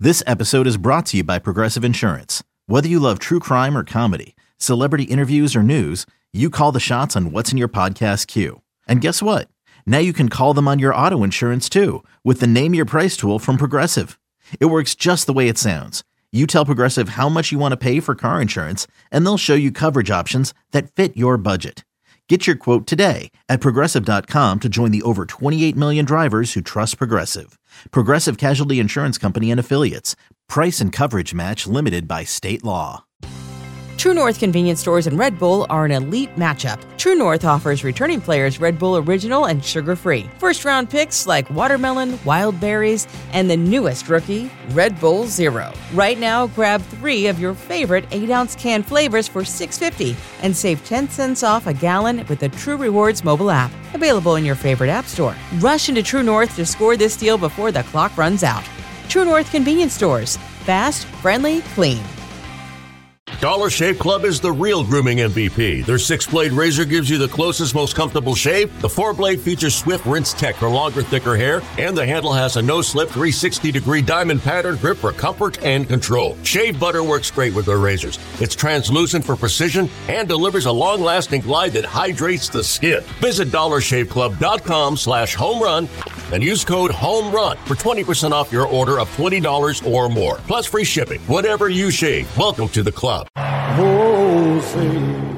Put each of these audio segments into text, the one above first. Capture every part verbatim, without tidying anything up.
This episode is brought to you by Progressive Insurance. Whether you love true crime or comedy, celebrity interviews or news, you call the shots on what's in your podcast queue. And guess what? Now you can call them on your auto insurance too with the Name Your Price tool from Progressive. It works just the way it sounds. You tell Progressive how much you want to pay for car insurance, and they'll show you coverage options that fit your budget. Get your quote today at Progressive dot com to join the over twenty-eight million drivers who trust Progressive. Progressive Casualty Insurance Company and Affiliates. Price and coverage match limited by state law. True North convenience stores and Red Bull are an elite matchup. True North offers returning players Red Bull Original and sugar-free. First-round picks like watermelon, wild berries, and the newest rookie, Red Bull Zero. Right now, grab three of your favorite eight ounce can flavors for six dollars and fifty cents and save ten cents off a gallon with the True Rewards mobile app. Available in your favorite app store. Rush into True North to score this deal before the clock runs out. True North convenience stores. Fast, friendly, clean. Dollar Shave Club is the real grooming M V P. Their six-blade razor gives you the closest, most comfortable shave. The four-blade features Swift Rinse Tech for longer, thicker hair. And the handle has a no-slip three hundred sixty degree diamond pattern grip for comfort and control. Shave butter works great with their razors. It's translucent for precision and delivers a long-lasting glide that hydrates the skin. Visit dollar shave club dot com slash home run and use code HOMERUN for twenty percent off your order of twenty dollars or more. Plus free shipping. Whatever you shave, welcome to the club. Oh, say,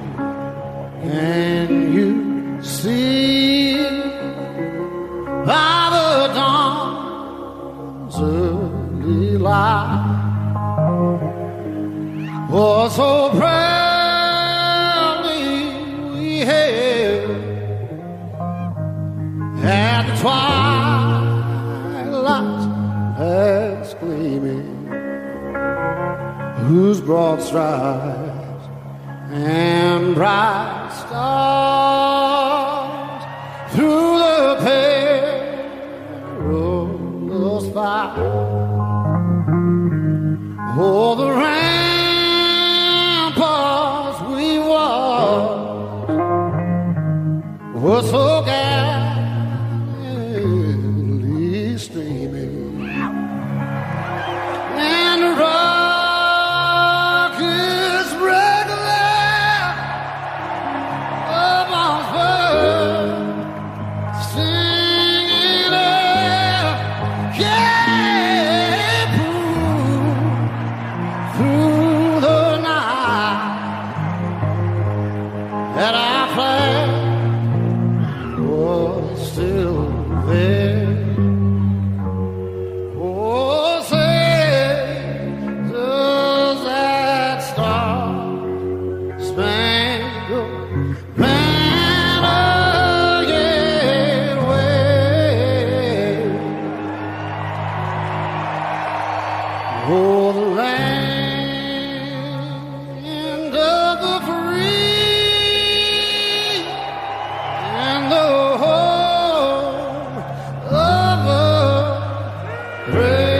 can you see by the dawn's early light, oh, so proudly we hailed at the twilight's last gleaming, whose broad stripes and bright stars through the perilous fight, oh, the ramparts we watched were so gallantly streaming, and the rockets regular amongst birds singing out, yeah, through the night that our flag was still there. Oh, say, does that star-spangled banner yet wave? Oh, the land of the free and the home of the brave.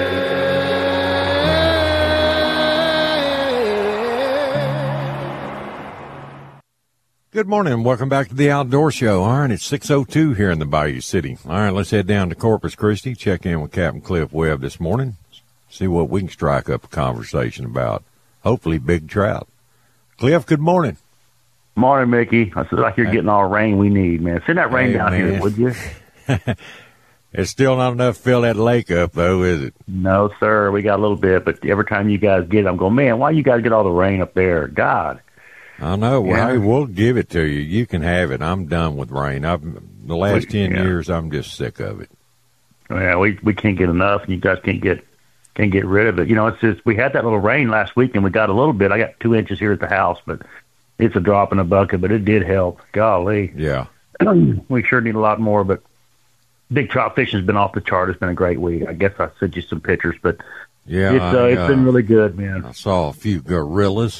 Good morning and welcome back to the Outdoor Show. All right, it's six oh two here in the Bayou City. All right, let's head down to Corpus Christi, check in with Captain Cliff Webb this morning, see what we can strike up a conversation about. Hopefully big trout. Cliff, good morning. Morning, Mickey. I feel like you're getting all the rain we need, man. Send that rain Hey, down man. here, would you? It's still not enough to fill that lake up, though, is it? No, sir. We got a little bit, but every time you guys get it, I'm going, man, why you guys get all the rain up there? God. I know. Well, Yeah. hey, we'll give it to you. You can have it. I'm done with rain. I've the last We- ten yeah. years, I'm just sick of it. Yeah, we we can't get enough, and you guys can't get can't get rid of it. You know, it's just we had that little rain last week, and we got a little bit. I got two inches here at the house, but it's a drop in a bucket. But it did help. Golly, Yeah. we sure need a lot more. But big trout fishing's been off the chart. It's been a great week. I guess I sent you some pictures, but Yeah. it's uh, I, it's uh, been really good, man. I saw a few gorillas.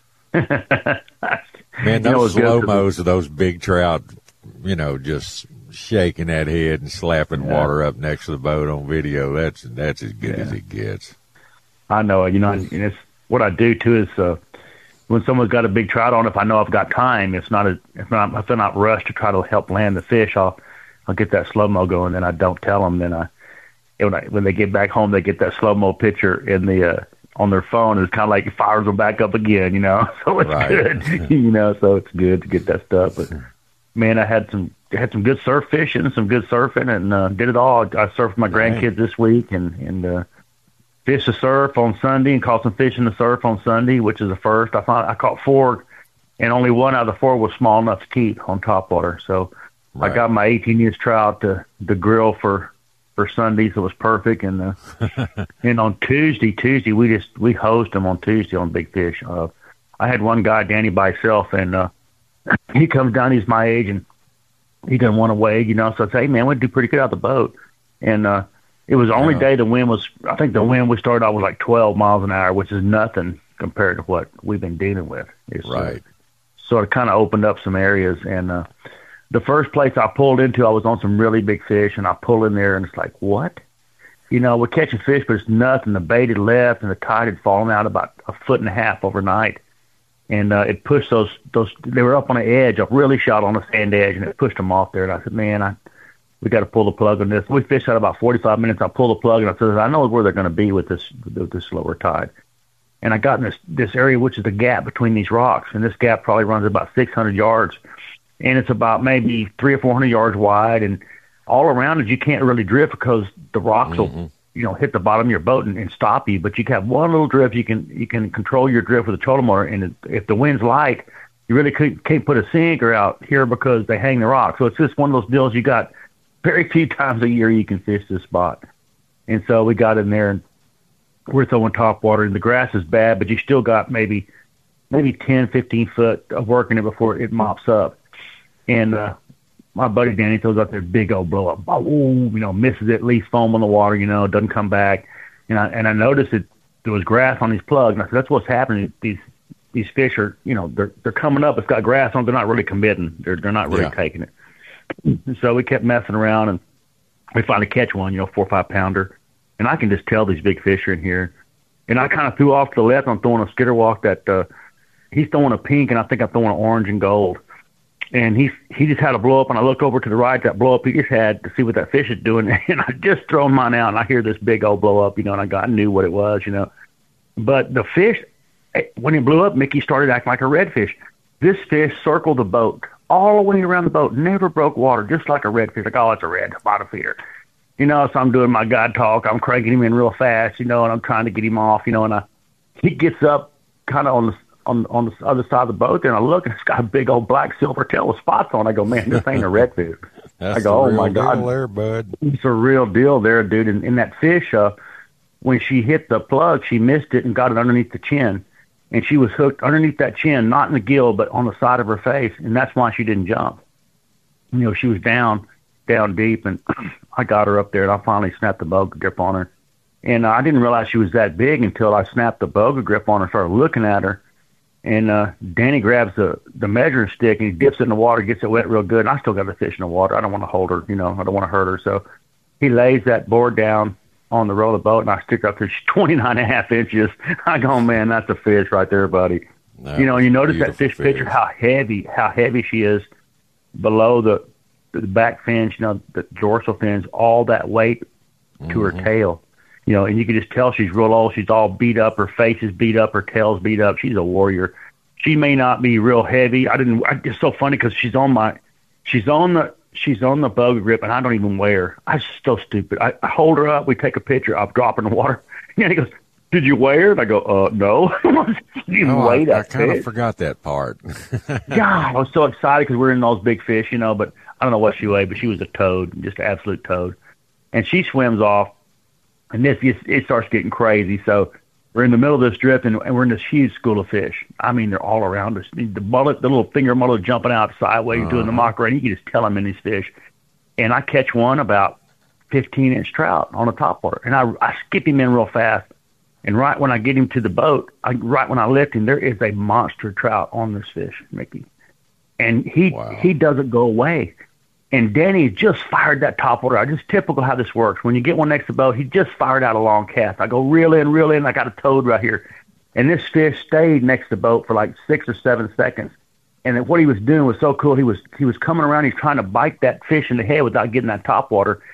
Man, You know, those it's good slow for- mos of those big trout, you know, just shaking that head and slapping Yeah. water up next to the boat on video. That's that's as good Yeah. as it gets. I know, you know, and it's what I do too is uh, when someone's got a big trout on, if I know I've got time, it's not a, if not, if I'm not rushed to try to help land the fish, I'll, I'll get that slow mo going. Then I don't tell them. Then I, And when, I, when they get back home, they get that slow mo picture in the uh, on their phone. It's kind of like it fires them back up again, you know. So it's Right. good, you know. So it's good to get that stuff. But man, I had some had some good surf fishing, some good surfing, and uh, did it all. I surfed with my Right. grandkids this week, and and uh, fished the surf on Sunday, and caught some fish in the surf on Sunday, which is the first. I found I caught four, and only one out of the four was small enough to keep on topwater. So Right. I got my eighteen inch trout to the grill for. For Sunday, so it was perfect. And uh, and on Tuesday, Tuesday we just we host them on Tuesday on Big Fish. Uh, I had one guy, Danny, by himself, and uh, he comes down. He's my age, and he doesn't want to wade, you know. So I say, hey man, we do pretty good out of the boat. And uh, it was the only Yeah. day the wind was. I think the wind we started out was like twelve miles an hour, which is nothing compared to what we've been dealing with. It's, Right. Uh, so it kind of opened up some areas, and uh, the first place I pulled into, I was on some really big fish, and I pull in there, and it's like, what? You know, we're catching fish, but it's nothing. The bait had left, and the tide had fallen out about a foot and a half overnight, and uh, it pushed those those. They were up on the edge, a really shot on the sand edge, and it pushed them off there. And I said, man, I we got to pull the plug on this. We fished out about forty-five minutes. I pulled the plug, and I said, I know where they're going to be with this with this lower tide. And I got in this this area, which is the gap between these rocks, and this gap probably runs about six hundred yards. And it's about maybe three or four hundred yards wide, and all around it you can't really drift because the rocks Mm-hmm. will, you know, hit the bottom of your boat and, and stop you. But you can have one little drift. You can you can control your drift with a trolling motor, and if the wind's light, you really can't, can't put a sinker out here because they hang the rock. So it's just one of those deals you got very few times a year you can fish this spot. And so we got in there, and we're throwing top water, and the grass is bad, but you still got maybe maybe ten, fifteen foot of work in it before it mops up. And uh, my buddy Danny throws out there big old blow up. Oh, you know, misses it, leaves foam on the water, you know, doesn't come back. And I and I noticed that there was grass on these plugs. And I said, that's what's happening. These these fish are, you know, they're they're coming up. It's got grass on. They're not really committing. They're they're not really Yeah. taking it. And so we kept messing around, and we finally catch one, you know, four or five pounder. And I can just tell these big fish are in here. And I kind of threw off to the left. I'm throwing a skitter walk that uh, he's throwing a pink, and I think I'm throwing an orange and gold. And he he just had a blow up, and I looked over to the right, that blow up he just had, to see what that fish is doing. And I just thrown mine out, and I hear this big old blow up, you know, and I got I knew what it was, you know. But the fish, when he blew up, Mickey started acting like a redfish. This fish circled the boat all the way around the boat, never broke water, just like a redfish. Like, oh, it's a red bottom feeder. You know, so I'm doing my guide talk. I'm cranking him in real fast, you know, and I'm trying to get him off, you know, and I, he gets up kind of on the on on the other side of the boat there, and I look, and it's got a big old black silver tail with spots on it. I go, man, this ain't a redfish. That's I go, the oh, my real God. deal there, bud. It's a real deal there, dude. And, and that fish, uh, when she hit the plug, she missed it and got it underneath the chin. And she was hooked underneath that chin, not in the gill, but on the side of her face. And that's why she didn't jump. You know, she was down, down deep. And I got her up there, and I finally snapped the boga grip on her. And uh, I didn't realize she was that big until I snapped the boga grip on her and started looking at her. And uh, Danny grabs the, the measuring stick, and he dips it in the water, gets it wet real good. And I still got the fish in the water. I don't want to hold her, you know. I don't want to hurt her. So he lays that board down on the roll of the boat, and I stick her up there. She's twenty-nine and a half inches. I go, man, that's a fish right there, buddy. That you know, was and you a notice that beautiful fish picture, how heavy, how heavy she is below the, the back fins, you know, the dorsal fins, all that weight to her tail. You know, and you can just tell she's real old. She's all beat up. Her face is beat up. Her tail's beat up. She's a warrior. She may not be real heavy. I didn't. I, it's so funny because she's on my, she's on the, she's on the boga grip, and I don't even weigh her. I'm so stupid. I, I hold her up. We take a picture. I drop her in the water. And he goes, "Did you weigh her?" And I go, "Uh, no." You Oh, weigh I, that I kind of fish. forgot that part. God, I was so excited because we're in those big fish, you know. But I don't know what she weighed, but she was a toad, just an absolute toad. And she swims off. And this gets, it starts getting crazy. So we're in the middle of this drift, and, and we're in this huge school of fish. I mean, they're all around us. The mullet, the little finger mullet jumping out sideways, Uh-huh. doing the Macarena. You can just tell them in these fish. And I catch one about fifteen inch trout on the topwater, and I, I skip him in real fast. And right when I get him to the boat, I, right when I lift him, there is a monster trout on this fish, Mickey. And he Wow. he doesn't go away. And Danny just fired that topwater out. Just typical how this works. When you get one next to the boat, he just fired out a long cast. I go reel in, reel in. I got a toad right here. And this fish stayed next to the boat for like six or seven seconds. And then what he was doing was so cool. He was he was coming around. He's trying to bite that fish in the head without getting that topwater.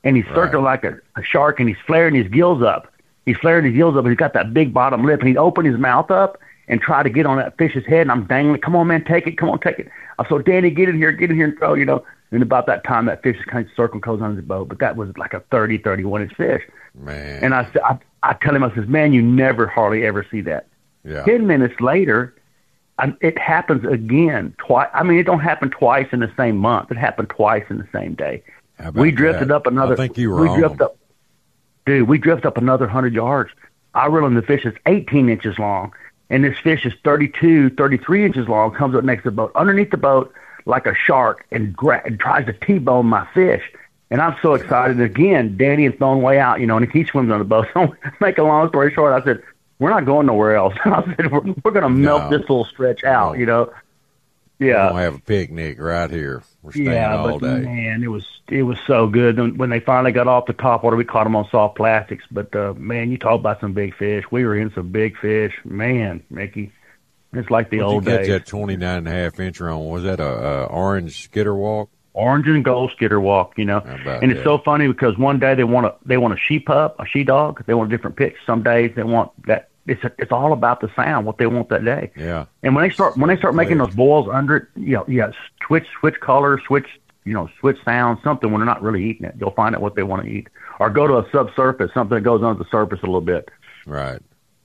and he's circling Right. like a, a shark, and he's flaring his gills up. He's flaring his gills up, and he's got that big bottom lip, and he'd open his mouth up and try to get on that fish's head, and I'm dangling, come on, man, take it, come on, take it. I said, Danny, get in here, get in here and throw, you know. And about that time, that fish is kind of circling, goes on his boat, but that was like a thirty, thirty-one inch fish. Man. And I, said, I, I tell him, I says, man, you never hardly ever see that. yeah. Ten minutes later, I, it happens again. Twice. I mean, it don't happen twice in the same month. It happened twice in the same day. How about We drifted that? up another. I think you were we on drifted them. up, dude. We drifted up another hundred yards. I reel in the fish that's eighteen inches long, and this fish is thirty-two, thirty-three inches long. Comes up next to the boat, underneath the boat, like a shark, and, gra- and tries to T-bone my fish. And I'm so excited. Again, Danny had thrown way out, you know, and he swims on the boat. So, make a long story short, I said, we're not going nowhere else. I said, we're, we're going to melt No. this little stretch out, No. you know. We're Yeah. gonna have a picnic right here. We're staying Yeah, all but day. man, it was it was so good. And when they finally got off the top water, we caught them on soft plastics. But uh, man, you talk about some big fish. We were in some big fish, man, Mickey. It's like the What'd old you catch days. that twenty-nine and a half incher on? Was that a, a orange skitter walk? Orange and gold skitter walk, you know. How about And it's that? so funny because one day they want a they want a she pup, a she dog. They want a different pitch. Some days they want that. It's a, it's all about the sound, what they want that day. Yeah. And when they start when they start making those boils under it, you know, yeah, switch switch color, switch you know, switch sound, something when they're not really eating it. You'll find out what they want to eat, or go to a subsurface, something that goes under the surface a little bit. Right.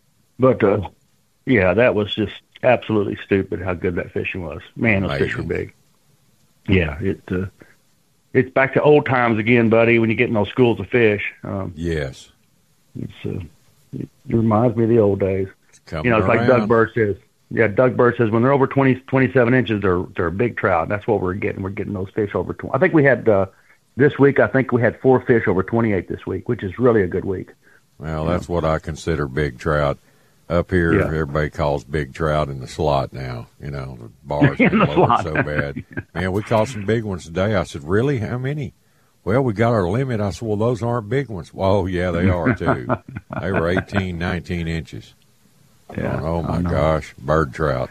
But uh, yeah, that was just absolutely stupid how good that fishing was. Man, those fish were Amazing. big. Yeah, it uh, it's back to old times again, buddy. When you get in those schools of fish, um, Yes. it's uh, it reminds me of the old days. It's coming You know, it's around. like Doug Bird says. Yeah, Doug Bird says when they're over twenty, twenty-seven inches, they're they're big trout. That's what we're getting. We're getting those fish over twenty. I think we had uh, this week. I think we had four fish over twenty-eight this week, which is really a good week. Well, that's what I consider big trout. Up here, Yeah. everybody calls big trout in the slot now. You know, the bars In been the lowered slot. so bad. Man, we caught some big ones today. I said, really? How many? Well, we got our limit. I said, well, those aren't big ones. Well, oh, yeah, they are, too. They were eighteen, nineteen inches. Yeah, Oh, I my know. gosh, bird trout.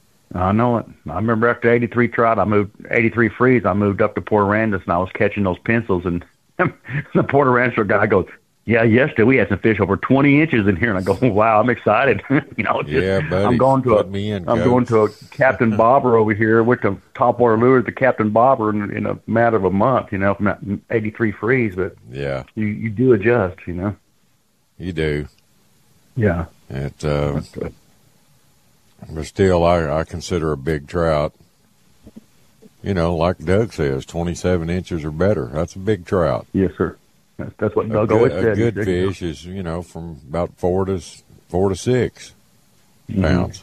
I know it. I remember after eighty-three trout, I moved eighty-three freeze. I moved up to Port Aransas, and I was catching those pencils. And the Port Aransas guy goes, "Yeah, yesterday we had some fish over twenty inches in here." And I go, "Wow, I'm excited." you know, it's just, Yeah, buddy, I'm going to a, put me in, I'm Coach. going to a Captain Bobber over here with the topwater lures, the Captain Bobber in, in a matter of a month. You know, from that eighty-three freeze, but Yeah, you you do adjust. You know. you do. Yeah. It, uh, That's good. but still, I, I consider a big trout. You know, like Doug says, twenty-seven inches or better. That's a big trout. Yes, sir. That's, that's what A Doug good, always a said. good He said, fish is, you know, from about four to four to six Mhm. pounds.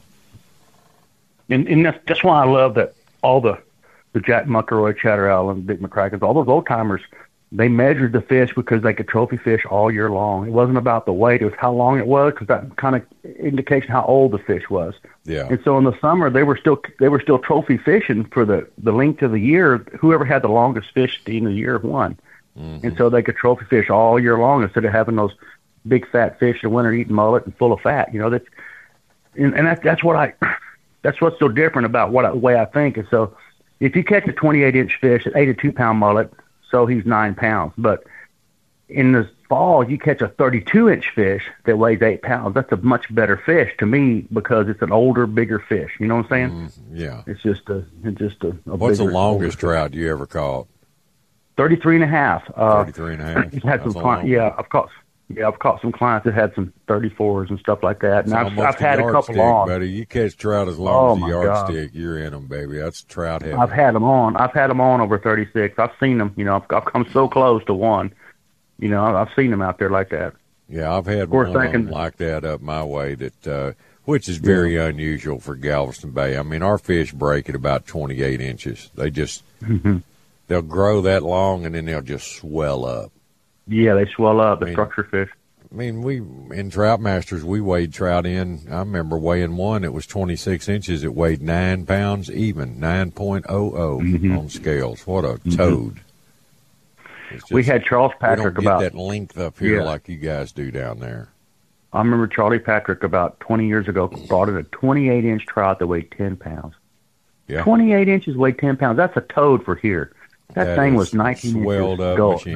And, and that's, that's why I love that all the, the Jack McElroy, Chatter Allen, Dick McCrackens, all those old timers, they measured the fish because they could trophy fish all year long. It wasn't about the weight; it was how long it was, because that kind of indicates how old the fish was. Yeah. And so in the summer, they were still they were still trophy fishing for the the length of the year. Whoever had the longest fish at the end of the year won. Mhm. And so they could trophy fish all year long instead of having those big fat fish in the winter eating mullet and full of fat. You know, that's and, and that's that's what I that's what's so different about what I, the way I think. And so if you catch a twenty-eight inch fish at eighty-two pound mullet, so he's nine pounds. But in the fall, you catch a thirty-two inch fish that weighs eight pounds. That's a much better fish to me because it's an older, bigger fish. You know what I'm saying? Mm, yeah. It's just a, it's just a. a What's the bigger, longest older fish. trout you ever caught? Thirty-three and a half. Uh, Thirty-three and a half. I've had That's some a clients. long Yeah, one. I've caught. Yeah, I've caught some clients that had some thirty-fours and stuff like that. And It's I've, almost I've had a couple yardstick, on. buddy. You catch trout as Oh, long as my a God. yardstick, you're in them, baby. That's trout heaven. I've had them on. I've had them on over thirty-six. I've seen them. You know, I've, I've come so close to one. You know, I've seen them out there like that. Yeah, I've had course, one of thinking- them like that up my way that, uh, which is very unusual for Galveston Bay. I mean, our fish break at about twenty-eight inches. They just, Mm-hmm. they'll grow that long and then they'll just swell up. Yeah, they swell up. The I mean- structure fish. I mean, we, in Trout Masters, we weighed trout in. I remember weighing one that was twenty-six inches. It weighed nine pounds even, nine point oh oh Mhm. on scales. What a toad. It's We just- had Charles we don't Patrick get about. that length up here Yeah. like you guys do down there. I remember Charlie Patrick about twenty years ago brought in a twenty-eight inch trout that weighed ten pounds. Yeah. twenty-eight inches weighed ten pounds. That's a toad for here. That, That thing is was nineteen swelled inches up gold machine. girth.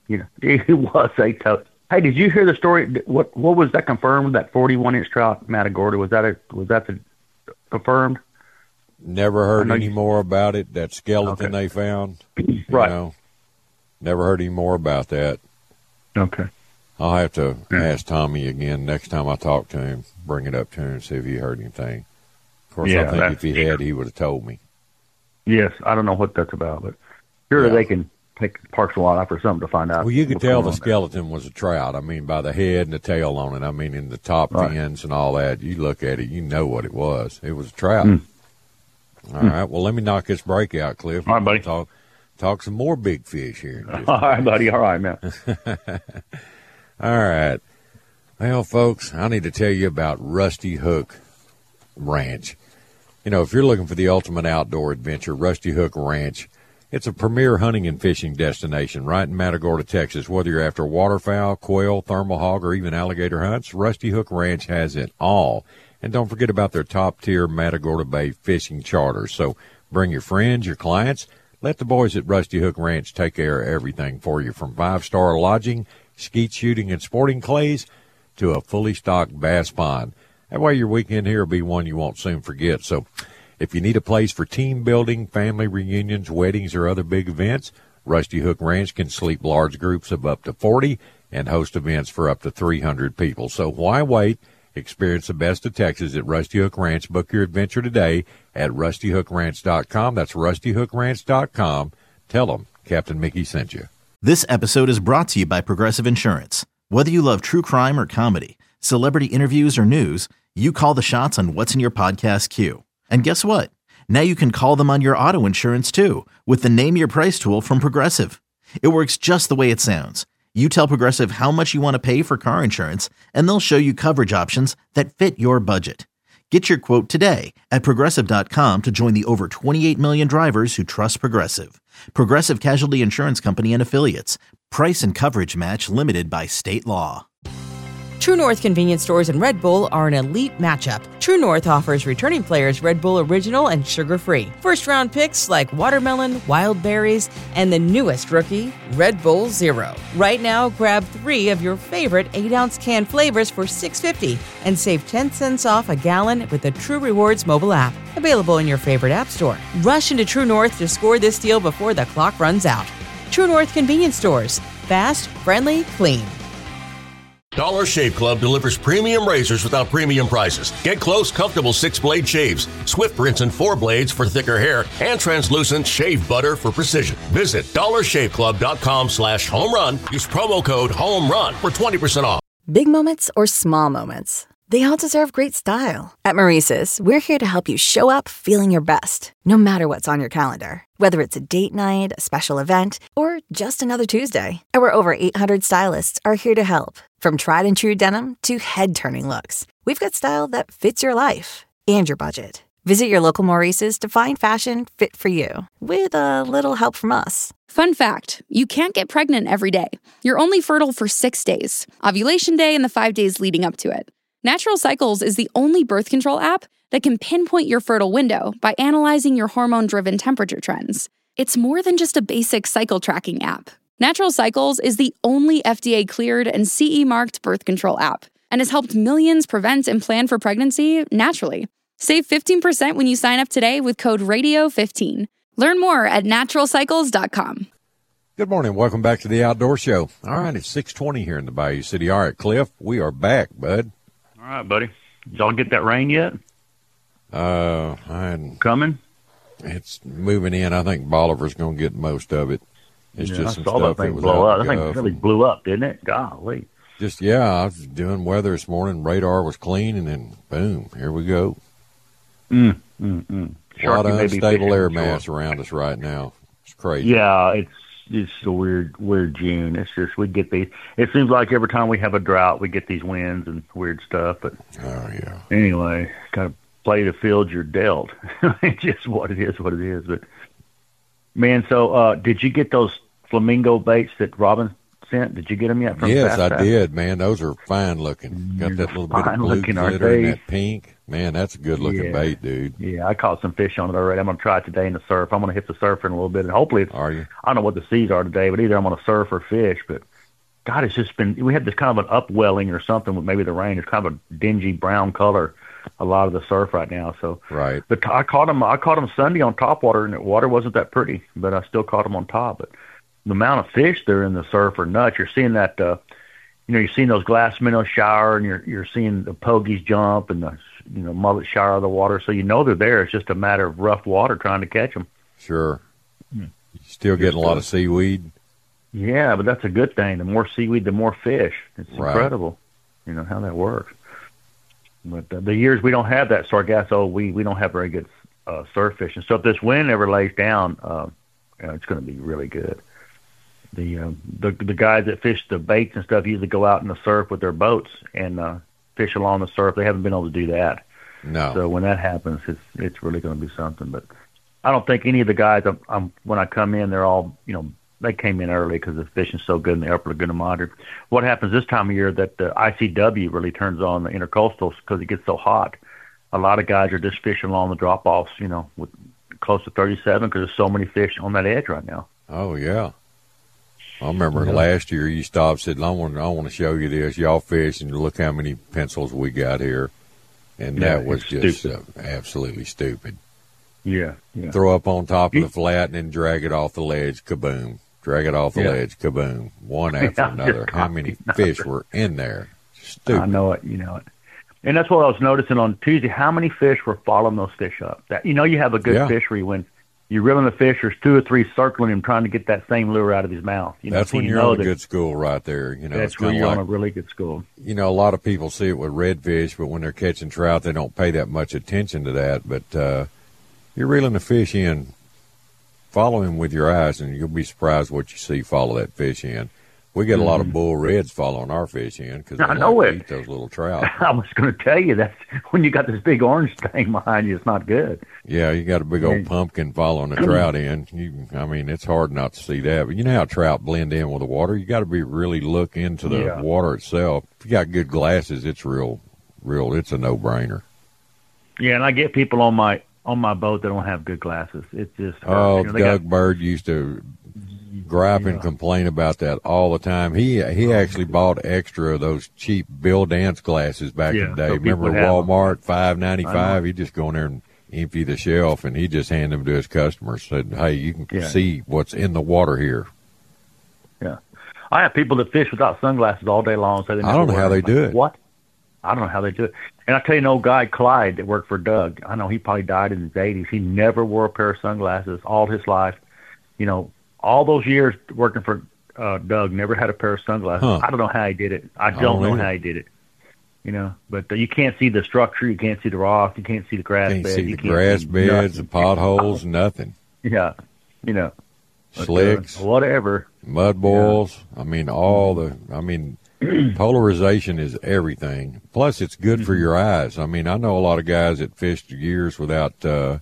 you know, it was a tough. Hey, did you hear the story? What what was that confirmed? That forty-one inch trout, Matagorda, was that a was that the confirmed? Never heard any you, more about it. That skeleton okay. they found, right? Know, never heard any more about that. Okay. I'll have to yeah. ask Tommy again next time I talk to him. Bring it up to him, see if he heard anything. Of course, yeah, I think if he had, he would have told me. Yes, I don't know what that's about, but surely yeah. they can take Parks and Wildlife or something to find out. Well, you could tell the skeleton there. was a trout. I mean, by the head and the tail on it. I mean, in the top right. fins and all that. You look at it, you know what it was. It was a trout. Mm. All mm. right. Well, let me knock this break out, Cliff. All right, buddy. Talk, talk some more big fish here. All right, buddy. All right, man. All right. Well, folks, I need to tell you about Rusty Hook Ranch. You know, if you're looking for the ultimate outdoor adventure, Rusty Hook Ranch, it's a premier hunting and fishing destination right in Matagorda, Texas. Whether you're after waterfowl, quail, thermal hog, or even alligator hunts, Rusty Hook Ranch has it all. And don't forget about their top-tier Matagorda Bay fishing charters. So bring your friends, your clients. Let the boys at Rusty Hook Ranch take care of everything for you, from five-star lodging, skeet shooting and sporting clays, to a fully stocked bass pond. That way your weekend here will be one you won't soon forget. So if you need a place for team building, family reunions, weddings, or other big events, Rusty Hook Ranch can sleep large groups of up to forty and host events for up to three hundred people. So why wait? Experience the best of Texas at Rusty Hook Ranch. Book your adventure today at rusty hook ranch dot com. That's rusty hook ranch dot com. Tell them Captain Mickey sent you. This episode is brought to you by Progressive Insurance. Whether you love true crime or comedy, celebrity interviews or news, you call the shots on what's in your podcast queue. And guess what? Now you can call them on your auto insurance too with the Name Your Price tool from Progressive. It works just the way it sounds. You tell Progressive how much you want to pay for car insurance, and they'll show you coverage options that fit your budget. Get your quote today at Progressive dot com to join the over twenty-eight million drivers who trust Progressive. Progressive Casualty Insurance Company and Affiliates. Price and coverage match limited by state law. True North convenience stores and Red Bull are an elite matchup. True North offers returning players Red Bull Original and sugar-free. First-round picks like watermelon, wild berries, and the newest rookie, Red Bull Zero. Right now, grab three of your favorite eight ounce can flavors for six dollars and fifty cents and save ten cents off a gallon with the True Rewards mobile app. Available in your favorite app store. Rush into True North to score this deal before the clock runs out. True North convenience stores. Fast, friendly, clean. Dollar Shave Club delivers premium razors without premium prices. Get close, comfortable six-blade shaves, swift rinse and four blades for thicker hair, and translucent shave butter for precision. Visit dollar shave club dot com slash home run. Use promo code HOMERUN for twenty percent off. Big moments or small moments, they all deserve great style. At Maurice's, we're here to help you show up feeling your best, no matter what's on your calendar. Whether it's a date night, a special event, or just another Tuesday. Our over eight hundred stylists are here to help. From tried and true denim to head-turning looks, we've got style that fits your life and your budget. Visit your local Maurice's to find fashion fit for you, with a little help from us. Fun fact, you can't get pregnant every day. You're only fertile for six days, ovulation day and the five days leading up to it. Natural Cycles is the only birth control app that can pinpoint your fertile window by analyzing your hormone-driven temperature trends. It's more than just a basic cycle tracking app. Natural Cycles is the only F D A-cleared and C E-marked birth control app and has helped millions prevent and plan for pregnancy naturally. Save fifteen percent when you sign up today with code radio fifteen. Learn more at natural cycles dot com. Good morning. Welcome back to the Outdoor Show. All right, it's six twenty here in the Bayou City. All right, Cliff, we are back, bud. All right, buddy. Did y'all get that rain yet? Uh, I Coming? It's moving in. I think Bolivar's going to get most of it. It's yeah, just I some saw stuff that thing that was blow out up. That thing really blew up, didn't it? Golly. Just, yeah, I was doing weather this morning. Radar was clean, and then, boom, here we go. Mm, mm, mm. A lot of unstable air mass around us right now. It's crazy. Yeah, it's it's a weird, weird June. It's just we get these. It seems like every time we have a drought, we get these winds and weird stuff. But oh yeah. Anyway, kind of play the field you're dealt. It's just what it is, what it is. But man, so uh, did you get those flamingo baits that Robin sent? Did you get them yet? From yes, Fast I Fast? did, man. Those are fine looking. Got that little bit of Fine blue looking, aren't glitter and they? that pink. Man, that's a good looking Yeah. bait, dude. Yeah, I caught some fish on it already. I'm going to try it today in the surf. I'm going to hit the surfer in a little bit, and hopefully it's, Are you? I don't know what the seas are today, but either I'm going to surf or fish. But, God, it's just been, we had this kind of an upwelling or something with maybe the rain. It's kind of a dingy brown color, a lot of the surf right now. So, Right. but I caught them, I caught them Sunday on top water, and the water wasn't that pretty, but I still caught them on top. But the amount of fish there in the surf are nuts. You're seeing that, uh, you know, you're seeing those glass minnows shower, and you're you're seeing the pogies jump and the, you know, mullet shower out of the water. So you know they're there. It's just a matter of rough water trying to catch them. Sure. You still getting a lot of seaweed? Yeah, but that's a good thing. The more seaweed, the more fish. It's Right. incredible, you know, how that works. But uh, the years we don't have that sargasso, we, we don't have very good uh, surf fishing. So if this wind ever lays down, uh, you know, it's going to be really good. The, uh, the the guys that fish the baits and stuff usually go out in the surf with their boats and uh, fish along the surf. They haven't been able to do that. No. So when that happens, it's it's really going to be something. But I don't think any of the guys, I'm, I'm, when I come in, they're all, you know, they came in early because the fishing's so good in the Upper Laguna Madre. What happens this time of year that the I C W really turns on the intercoastals because it gets so hot. A lot of guys are just fishing along the drop-offs, you know, with close to thirty-seven because there's so many fish on that edge right now. Oh, yeah. I remember Yeah. last year you stopped and said, I want, I want to show you this. Y'all fish and look how many pencils we got here. And Yeah, that was it's just uh, stupid. absolutely stupid. Yeah, yeah. Throw up on top of You- the flat and then drag it off the ledge, kaboom. Drag it off the Yeah. ledge, kaboom. One after Yeah, another. just How many copy fish were in there? Stupid. I know it, you know it. And that's what I was noticing on Tuesday, how many fish were following those fish up. That, you know you have a good Yeah. fishery when you're reeling the fish, there's two or three circling him trying to get that same lure out of his mouth. You know, That's so when you you're know on a that good school right there. You know, it's that's where kind you're of on like, a really good school. you know, a lot of people see it with redfish, but when they're catching trout, they don't pay that much attention to that. But uh, you're reeling the fish in, follow him with your eyes, and you'll be surprised what you see follow that fish in. We get a lot of bull reds following our fish in because they I know like to it. eat those little trout. I was going to tell you that when you got this big orange thing behind you, it's not good. Yeah, you got a big old Yeah. pumpkin following the trout in. You, I mean, it's hard not to see that. But you know how trout blend in with the water. You got to be really look into the Yeah. water itself. If you got good glasses, it's real, real. It's a no brainer. Yeah, and I get people on my on my boat that don't have good glasses. It's just Oh, you know, they Doug got- Bird used to gripe and Yeah. complain about that all the time. He he actually bought extra of those cheap Bill Dance glasses back Yeah, in the day. so Remember people have 'em. Walmart five ninety I five? He just go in there and empty the shelf, and he just hand them to his customers. Said, "Hey, you can Yeah. see what's in the water here." Yeah, I have people that fish without sunglasses all day long. So they I never don't know wear how them. they do Like, it. What? I don't know how they do it. And I tell you, an old guy, Clyde, that worked for Doug. I know he probably died in his eighties. He never wore a pair of sunglasses all his life. You know, all those years working for uh, Doug, never had a pair of sunglasses. Huh. I don't know how he did it. I don't, don't know either. how he did it. You know, but uh, you can't see the structure. You can't see the rock. You can't see the grass Can't bed. see you the can't grass see beds, the nothing. potholes, nothing. Yeah, you know, but, uh, Slicks, whatever. mud boils. I mean, all the. I mean, polarization is everything. Plus, it's good for your eyes. I mean, I know a lot of guys that fished years without uh,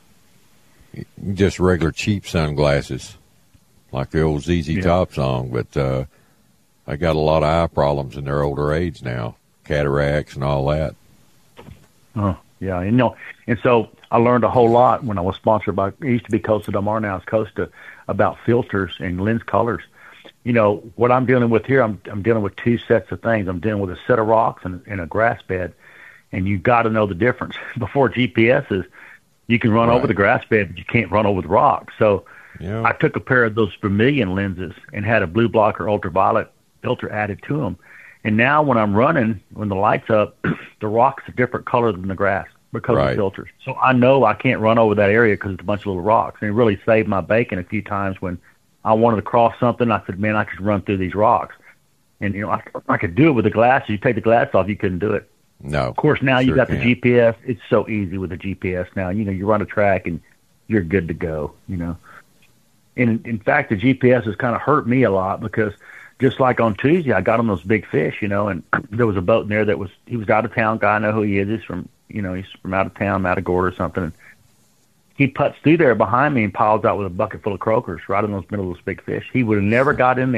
just regular cheap sunglasses, like the old Z Z Yeah. Top song, but uh, they got a lot of eye problems in their older age now, cataracts and all that. Oh, yeah, and, you know, and so I learned a whole lot when I was sponsored by, it used to be Costa Del Mar, now it's Costa, about filters and lens colors. You know, what I'm dealing with here, I'm I'm dealing with two sets of things. I'm dealing with a set of rocks and, and a grass bed, and you got to know the difference. Before G P S's, you can run Right. over the grass bed, but you can't run over the rock. So Yeah. I took a pair of those vermilion lenses and had a blue blocker ultraviolet filter added to them. And now when I'm running, when the light's up, the rock's a different color than the grass because of Right. the filters. So I know I can't run over that area because it's a bunch of little rocks. And it really saved my bacon a few times when I wanted to cross something. I said, man, I could run through these rocks. And, you know, I, I could do it with the glasses. You take the glass off, you couldn't do it. No. Of course, now you Sure got the can't. G P S. It's so easy with the G P S now. You know, you run a track and you're good to go, you know. And in fact, the G P S has kind of hurt me a lot because just like on Tuesday, I got on those big fish, you know, and there was a boat in there that was, he was out of town guy. I know who he is. He's from, you know, he's from out of town, Matagorda or something. And he putts through there behind me and piles out with a bucket full of croakers right in those middle of those big fish. He would have never got in there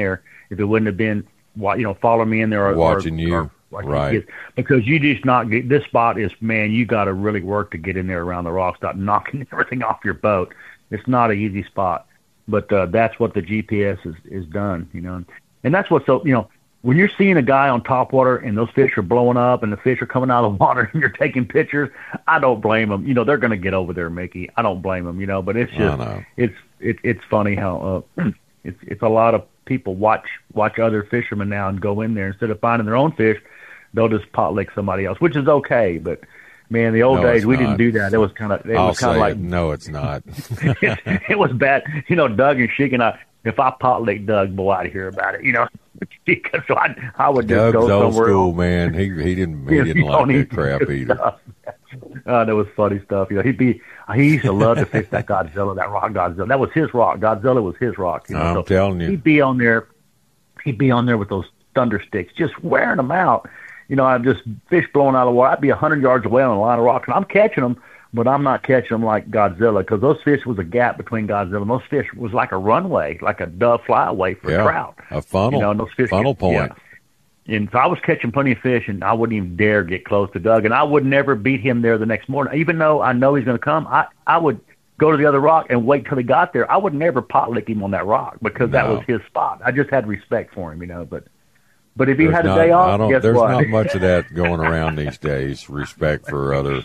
if it wouldn't have been, you know, following me in there or watching or, you, or watching right? Kids. Because you just not get this spot is man, you got to really work to get in there around the rocks, stop knocking everything off your boat. It's not an easy spot, but uh, that's what the G P S is is done, you know, and that's what's so you know. When you're seeing a guy on top water and those fish are blowing up and the fish are coming out of the water and you're taking pictures, I don't blame them. You know, they're going to get over there, Mickey. I don't blame them, you know, but it's just, it's, it, it's funny how, uh, it's, it's a lot of people watch, watch other fishermen now and go in there instead of finding their own fish, they'll just pot lick somebody else, which is okay. But man, the old no, days, we not. didn't do that. It was kind of, it I'll was kind of say like, it. No, it's not. it, it was bad. You know, Doug and Sheik and I, if I pot licked Doug, boy, I'd hear about it, you know, because I, I would just Doug's go old somewhere. School, man. He he didn't he didn't like that crap either. Uh, that was funny stuff. You know, he'd be he used to love to fish that Godzilla, that rock Godzilla. That was his rock. Godzilla was his rock. You know? I'm so telling you, he'd be on there. He'd be on there with those thunder sticks, just wearing them out. You know, I'm just fish blowing out of the water. I'd be a hundred yards away on a line of rocks, and I'm catching them. But I'm not catching them like Godzilla because those fish was a gap between Godzilla. And those fish was like a runway, like a dove flyaway for yeah, trout. A funnel, you know, and those fish funnel get, point. Yeah. And so I was catching plenty of fish, and I wouldn't even dare get close to Doug. And I would never beat him there the next morning. Even though I know he's going to come, I, I would go to the other rock and wait till he got there. I would never pot lick him on that rock because that No. was his spot. I just had respect for him, you know. But but if he There's had a not, day I off, don't, guess there's what? not much of that going around these days. Respect for other,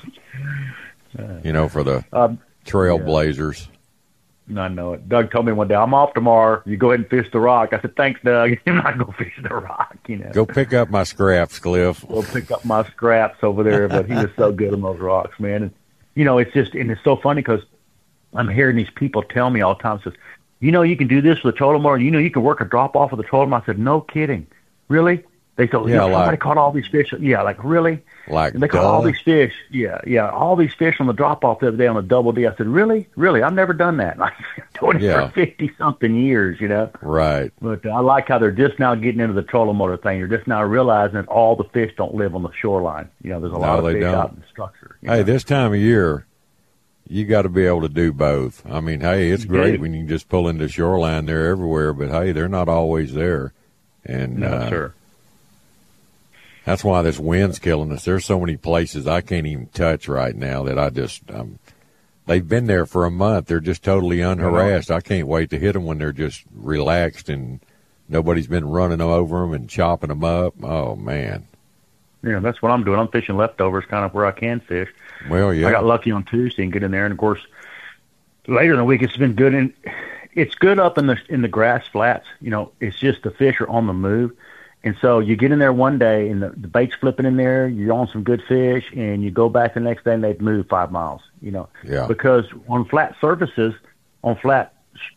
you know, for the Um, trailblazers. I know it. Doug told me one day, I'm off tomorrow. You go ahead and fish the rock. I said, thanks, Doug. I'm not going to fish the rock, you know. Go pick up my scraps, Cliff. We'll pick up my scraps over there, but he was so good on those rocks, man. And, you know, it's just, and it's so funny because I'm hearing these people tell me all the time, says, you know, you can do this with a trolling motor. You know, you can work a drop off with a trolling motor. I said, no kidding. Really? They said, Yeah, you know, like- somebody caught all these fish. Yeah, like, really? Like, And they caught duh. all these fish. Yeah, yeah, all these fish on the drop off the other day on a double D. I said, really? Really? I've never done that. I've been doing it Yeah. for fifty-something years, you know. Right. But uh, I like how they're just now getting into the trolling motor thing. They're just now realizing that all the fish don't live on the shoreline. You know, there's a No, lot of they fish don't. out in the structure. you Hey, know. this time of year, you got to be able to do both. I mean, hey, it's You great do. when you can just pull into shoreline. They're everywhere, but hey, they're not always there. And No, uh, sir. that's why this wind's killing us. There's so many places I can't even touch right now that I just, um, they've been there for a month. They're just totally unharassed. I can't wait to hit them when they're just relaxed and nobody's been running over them and chopping them up. Oh, man. Yeah, that's what I'm doing. I'm fishing leftovers, kind of where I can fish. Well, yeah. I got lucky on Tuesday and get in there, and of course, later in the week it's been good. And it's good up in the in the grass flats. You know, it's just the fish are on the move, and so you get in there one day and the, the bait's flipping in there. You're on some good fish, and you go back the next day and they've moved five miles. You know, Yeah. because on flat surfaces, on flat.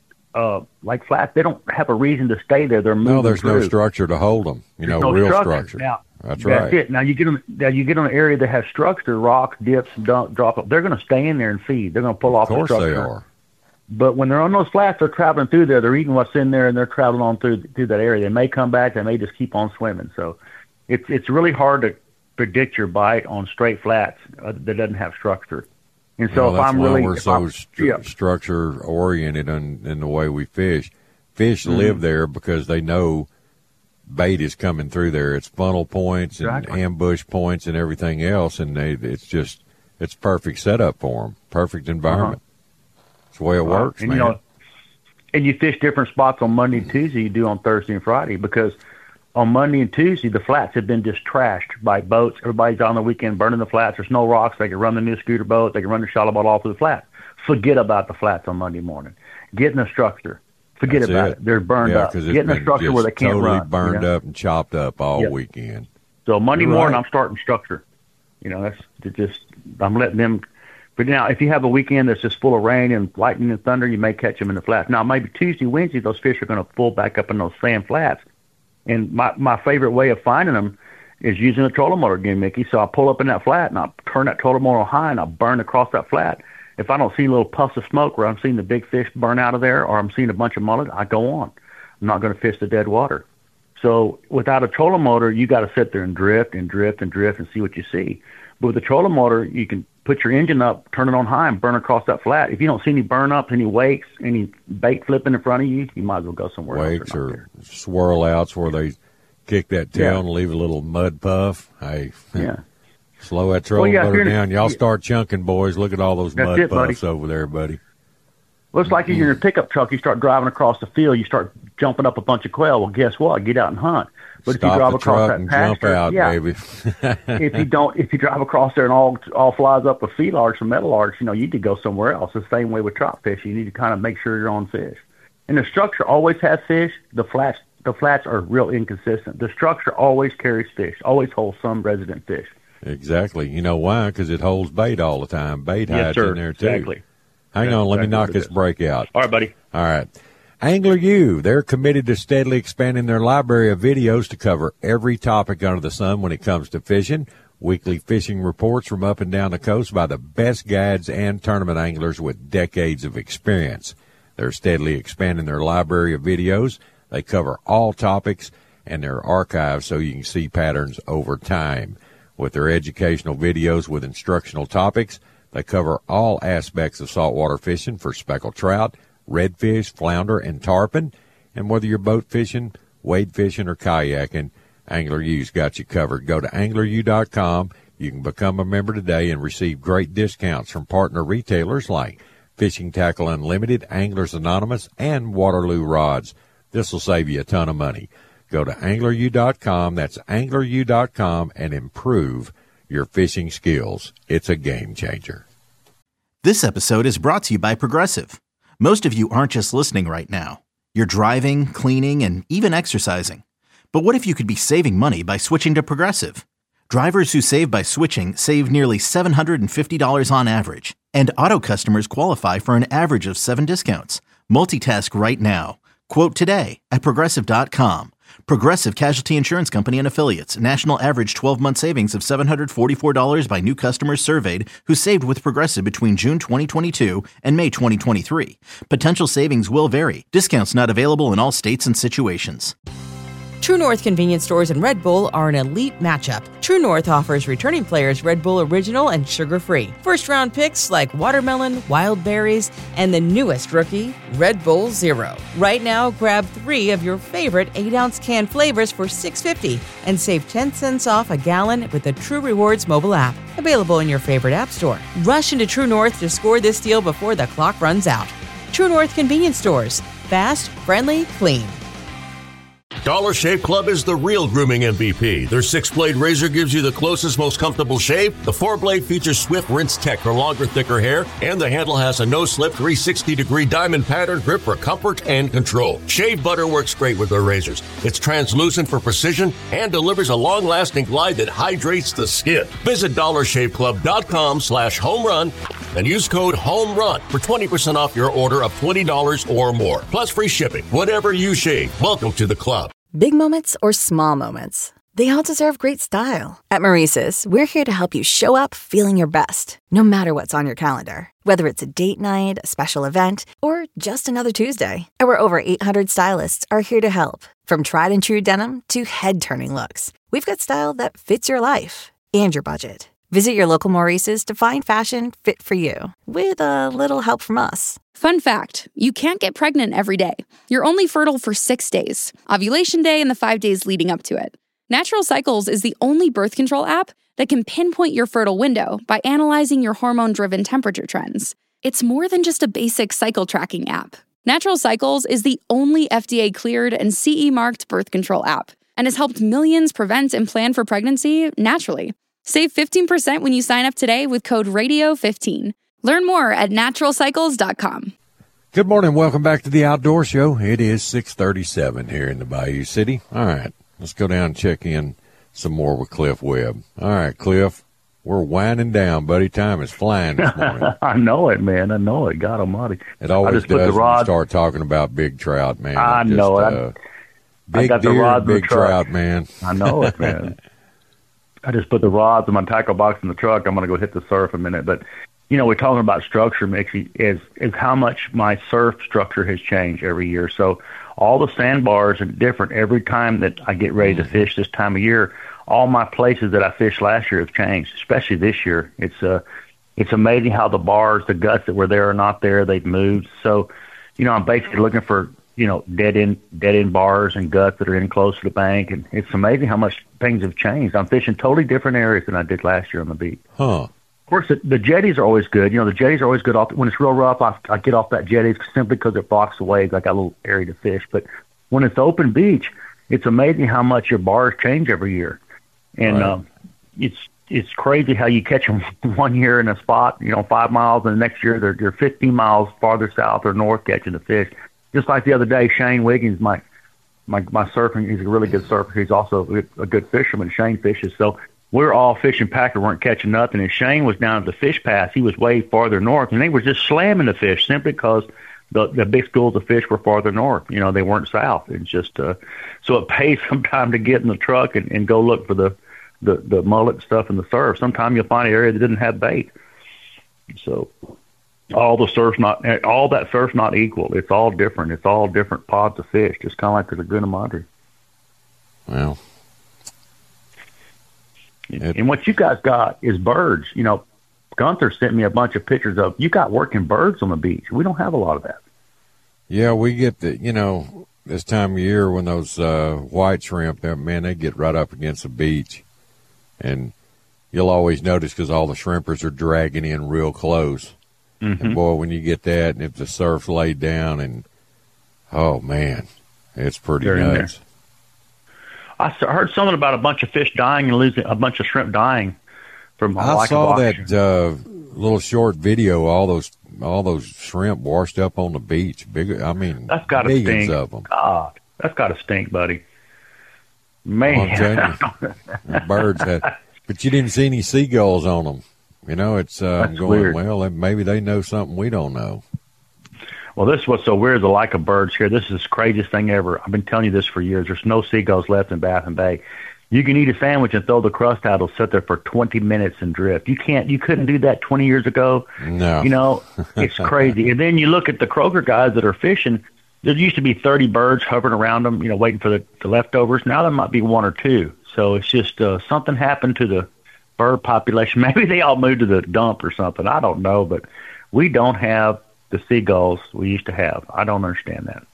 Uh, like flat, they don't have a reason to stay there. They're moving No, there's through. no structure to hold them. You know, There's no real structure. structure. Now, That's That's right. it. Now you get on. Now you get on an area that has structure, rocks, dips, dump, drop. They're going to stay in there and feed. They're going to pull off Of course the they structure. are. But when they're on those flats, they're traveling through there. They're eating what's in there, and they're traveling on through through that area. They may come back. They may just keep on swimming. So it's it's really hard to predict your bite on straight flats uh, that doesn't have structure. And so Well, if that's I'm why really we're if so I'm- stru- yeah. structure oriented in, in the way we fish. Fish Mm-hmm. live there because they know bait is coming through there. It's funnel points and Exactly. ambush points and everything else, and they it's just it's perfect setup for them. Perfect environment. It's the way it works, and man. you know, and you fish different spots on Monday and Tuesday you do on Thursday and Friday because on Monday and Tuesday the flats have been just trashed by boats. Everybody's on the weekend burning the flats. There's no rocks. They can run the new scooter boat. They can run the shallow boat all through the flats. Forget about the flats on Monday morning. Get in a structure. Forget That's about it. it. They're burned yeah, up. 'cause Get it's in a been structure where they just can't totally run. burned you know? up and chopped up all Yep. weekend. So Monday You're morning, right. I'm starting structure. You know, that's to just I'm letting them. But now, if you have a weekend that's just full of rain and lightning and thunder, you may catch them in the flats. Now, maybe Tuesday, Wednesday, those fish are going to pull back up in those sand flats. And my my favorite way of finding them is using a trolling motor again, Mickey. So I pull up in that flat and I turn that trolling motor high and I burn across that flat. If I don't see little puffs of smoke where I'm seeing the big fish burn out of there, or I'm seeing a bunch of mullet, I go on. I'm not going to fish the dead water. So without a trolling motor, you got to sit there and drift and drift and drift and see what you see. But with a trolling motor, you can put your engine up, turn it on high, and burn across that flat. If you don't see any burn ups, any wakes, any bait flipping in front of you, you might as well go somewhere wakes else. Wakes or swirl outs where they kick that tail yeah. and leave a little mud puff. Hey, yeah. slow that trolling well, yeah, motor down. Y'all yeah. start chunking, boys. Look at all those That's mud it, puffs buddy. over there, buddy. Well, it's like if you're in a pickup truck, you start driving across the field, you start jumping up a bunch of quail. Well, guess what? Get out and hunt. But Stop if you drive the across truck that and pasture, jump out, yeah, baby. if you don't, if you drive across there and all all flies up with feelarks or meadowlarks, you know, you need to go somewhere else. The same way with trout fishing, you need to kind of make sure you're on fish. And the structure always has fish. The flats, the flats are real inconsistent. The structure always carries fish, always holds some resident fish. Exactly. You know why? Because it holds bait all the time. Bait yes, hides sir. in there too. Exactly. Hang That's on, let exactly me knock what it this is. break out. All right, buddy. All right. Angler U, they're committed to steadily expanding their library of videos to cover every topic under the sun when it comes to fishing. Weekly fishing reports from up and down the coast by the best guides and tournament anglers with decades of experience. They're steadily expanding their library of videos. They cover all topics and their archives so you can see patterns over time. With their educational videos with instructional topics, they cover all aspects of saltwater fishing for speckled trout, redfish, flounder, and tarpon. And whether you're boat fishing, wade fishing, or kayaking, Angler U's got you covered. Go to angler u dot com. You can become a member today and receive great discounts from partner retailers like Fishing Tackle Unlimited, Anglers Anonymous, and Waterloo Rods. This will save you a ton of money. Go to angler u dot com. That's angler u dot com and improve your fishing skills. It's a game changer. This episode is brought to you by Progressive. Most of you aren't just listening right now. You're driving, cleaning, and even exercising. But what if you could be saving money by switching to Progressive? Drivers who save by switching save nearly seven hundred fifty dollars on average. And auto customers qualify for an average of seven discounts. Multitask right now. Quote today at Progressive dot com. Progressive Casualty Insurance Company and Affiliates. National average twelve-month savings of seven hundred forty-four dollars by new customers surveyed who saved with Progressive between June twenty twenty-two and May twenty twenty-three. Potential savings will vary. Discounts not available in all states and situations. True North convenience stores and Red Bull are an elite matchup. True North offers returning players Red Bull Original and sugar-free. First-round picks like watermelon, wild berries, and the newest rookie, Red Bull Zero. Right now, grab three of your favorite eight-ounce can flavors for six dollars and fifty cents and save ten cents off a gallon with the True Rewards mobile app. Available in your favorite app store. Rush into True North to score this deal before the clock runs out. True North convenience stores. Fast, friendly, clean. Dollar Shave Club is the real grooming M V P. Their six-blade razor gives you the closest, most comfortable shave. The four-blade features Swift Rinse Tech for longer, thicker hair, and the handle has a no-slip three hundred sixty degree diamond pattern grip for comfort and control. Shave butter works great with their razors. It's translucent for precision and delivers a long-lasting glide that hydrates the skin. Visit dollar shave club dot com slash home run and use code HOMERUN for twenty percent off your order of twenty dollars or more. Plus free shipping. Whatever you shave, welcome to the club. Big moments or small moments, they all deserve great style. At Maurice's, we're here to help you show up feeling your best, no matter what's on your calendar. Whether it's a date night, a special event, or just another Tuesday, our over eight hundred stylists are here to help. From tried and true denim to head-turning looks, we've got style that fits your life and your budget. Visit your local Maurice's to find fashion fit for you, with a little help from us. Fun fact, you can't get pregnant every day. You're only fertile for six days, ovulation day and the five days leading up to it. Natural Cycles is the only birth control app that can pinpoint your fertile window by analyzing your hormone-driven temperature trends. It's more than just a basic cycle tracking app. Natural Cycles is the only F D A-cleared and C E-marked birth control app and has helped millions prevent and plan for pregnancy naturally. Save fifteen percent when you sign up today with code radio fifteen. Learn more at natural cycles dot com. Good morning. Welcome back to the Outdoor Show. It is six thirty-seven here in the Bayou City. All right, let's go down and check in some more with Cliff Webb. All right, Cliff, we're winding down, buddy. Time is flying this morning. I know it, man. I know it. God almighty. It always just put does the when rod- you start talking about big trout, man. I Just, know it. Uh, I big got the deer, rods in the big truck. trout, man. I know it, man. I just put the rods in my tackle box in the truck. I'm going to go hit the surf in a minute. But you know, we're talking about structure, Mickey, is is how much my surf structure has changed every year. So all the sandbars are different every time that I get ready to fish this time of year. All my places that I fished last year have changed, especially this year. It's uh, it's amazing how the bars, the guts that were there are not there. They've moved. So, you know, I'm basically looking for, you know, dead end dead end bars and guts that are in close to the bank, and it's amazing how much things have changed. I'm fishing totally different areas than I did last year on the beach. Huh. Of course, the, the jetties are always good. You know, the jetties are always good. Off, when it's real rough, I, I get off that jetties simply because it blocks the waves. I got a little area to fish. But when it's open beach, it's amazing how much your bars change every year. And right. um, it's it's crazy how you catch them one year in a spot, you know, five miles, and the next year they're, they're fifteen miles farther south or north catching the fish. Just like the other day, Shane Wiggins, my my my surfing, he's a really good surfer. He's also a good fisherman. Shane fishes. So we're all fishing packer, weren't catching nothing. And Shane was down at the fish pass. He was way farther north, and they were just slamming the fish simply because the the big schools of fish were farther north. You know, they weren't south. It's just uh, so it pays some time to get in the truck and, and go look for the, the, the mullet stuff in the surf. Sometimes you'll find an area that didn't have bait. So all the surf's not, all that surf's not equal. It's all different. It's all different pods of fish, just kind of like the Laguna Madre. Well, It, and what you guys got is birds. You know, Gunther sent me a bunch of pictures of, you got working birds on the beach. We don't have a lot of that. Yeah, we get the, you know, this time of year when those uh, white shrimp, man, they get right up against the beach. And you'll always notice because all the shrimpers are dragging in real close. Mm-hmm. And, boy, when you get that and if the surf's laid down and, oh, man, it's pretty They're nuts. I heard something about a bunch of fish dying and losing, a bunch of shrimp dying from I lack saw of that oxygen. uh, little short video. All those, all those shrimp washed up on the beach. Big, I mean, That's got to millions stink. of them. God, that's got to stink, buddy. Man, Well, I'm telling you, the birds had, but you didn't see any seagulls on them. You know, it's uh, I'm That's going, weird. well, maybe they know something we don't know. Well, this is what's so weird, the lack of birds here. This is the craziest thing ever. I've been telling you this for years. There's no seagulls left in Baffin Bay. You can eat a sandwich and throw the crust out. It'll sit there for twenty minutes and drift. You can't, you couldn't do that twenty years ago. No. You know, it's crazy. And then you look at the Kroger guys that are fishing. There used to be thirty birds hovering around them, you know, waiting for the, the leftovers. Now there might be one or two. So it's just uh, something happened to the bird population. Maybe they all moved to the dump or something. I don't know, but we don't have the seagulls we used to have. I don't understand that.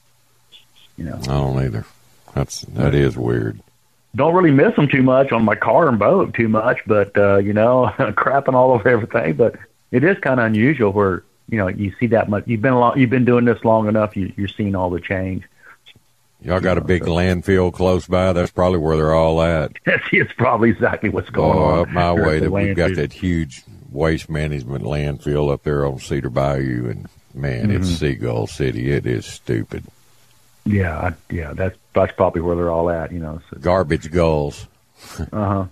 You know, I don't either. That's that is weird. Don't really miss them too much on my car and boat too much, but uh, you know, crapping all over everything. But it is kind of unusual where you know you see that much. You've been long, you've been doing this long enough. You, you're seeing all the change. Y'all got a big landfill close by. That's probably where they're all at. That's it's probably exactly what's going Oh, on up my Here at way, the that we've got landfill. that huge waste management landfill up there on Cedar Bayou, and man, Mm-hmm. it's Seagull City. It is stupid. Yeah, I, yeah, that's that's probably where they're all at. You know, so, Garbage gulls. uh huh.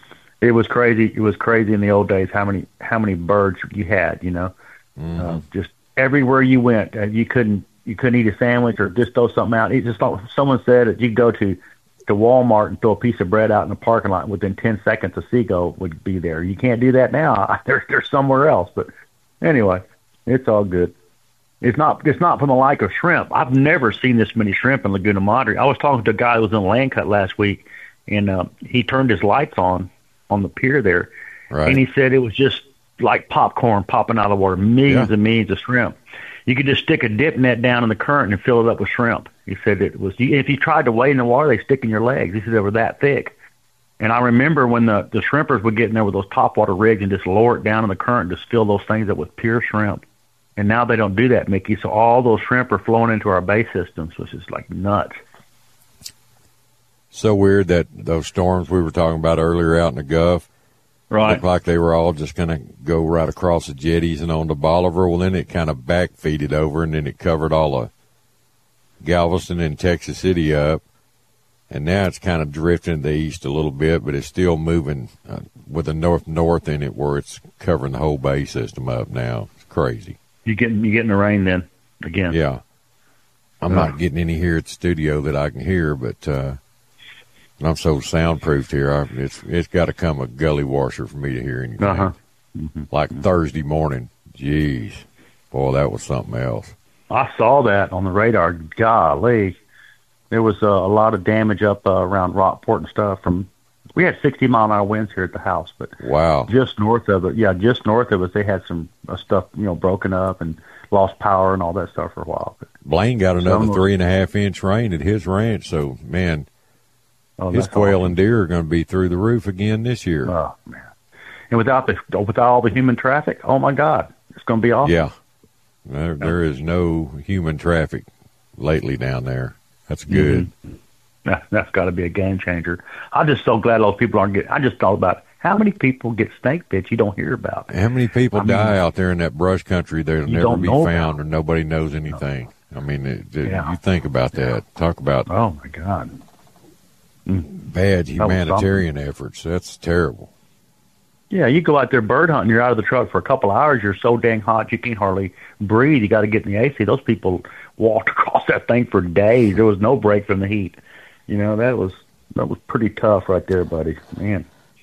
It was crazy. It was crazy in the old days how many how many birds you had. You know, Mm-hmm. uh, just everywhere you went, uh, you couldn't you couldn't eat a sandwich or just throw something out. It just like someone said that you could go to to Walmart and throw a piece of bread out in the parking lot, and within ten seconds a seagull would be there. You can't do that now. They're they're somewhere else. But anyway, it's all good. It's not it's not from the like of shrimp. I've never seen this many shrimp in Laguna Madre. I was talking to a guy who was in Land Cut last week, and uh, he turned his lights on on the pier there, Right. and he said it was just like popcorn popping out of the water, millions Yeah. and millions of shrimp. You could just stick a dip net down in the current and fill it up with shrimp. He said it was, if you tried to wade in the water, they stick in your legs. He said they were that thick. And I remember when the, the shrimpers would get in there with those topwater rigs and just lower it down in the current, just fill those things up with pure shrimp. And now they don't do that, Mickey. So all those shrimp are flowing into our bay systems, which is like nuts. So weird that those storms we were talking about earlier out in the Gulf Right. looked like they were all just going to go right across the jetties and onto Bolivar. Well, then it kind of backfeeded over, and then it covered all of Galveston and Texas City up. And now it's kind of drifting to the east a little bit, but it's still moving uh, with a north-north in it where it's covering the whole bay system up now. It's crazy. You getting you getting the rain then again? Yeah. I'm Yeah. not getting any here at the studio that I can hear, but uh, I'm so soundproofed here. I, it's it's got to come a gully washer for me to hear anything. Uh huh. Mm-hmm. like Thursday morning. Jeez. Boy, that was something else. I saw that on the radar. Golly. There was uh, a lot of damage up uh, around Rockport and stuff. From we had sixty mile an hour winds here at the house, but wow, just north of it, yeah, just north of us, they had some uh, stuff, you know, broken up and lost power and all that stuff for a while. But Blaine got another three and a half inch rain at his ranch, so man, oh, his quail awesome. and deer are going to be through the roof again this year. Oh man! And without the without all the human traffic, oh my God, it's going to be awesome. Yeah, there, there is no human traffic lately down there. That's good. Mm-hmm. That, that's got to be a game changer. I'm just so glad those people aren't getting. I just thought about how many people get snake bit you don't hear about. How many people I mean, die out there in that brush country that'll never be know found about. or nobody knows anything? I mean, it, it, Yeah. you think about that. Talk about Oh my God, bad humanitarian efforts. That's terrible. yeah, you go out there bird hunting. You're out of the truck for a couple hours. You're so dang hot you can't hardly breathe. You got to get in the A C. Those people walked across that thing for days. There was no break from the heat. You know, that was that was pretty tough right there, buddy. Man,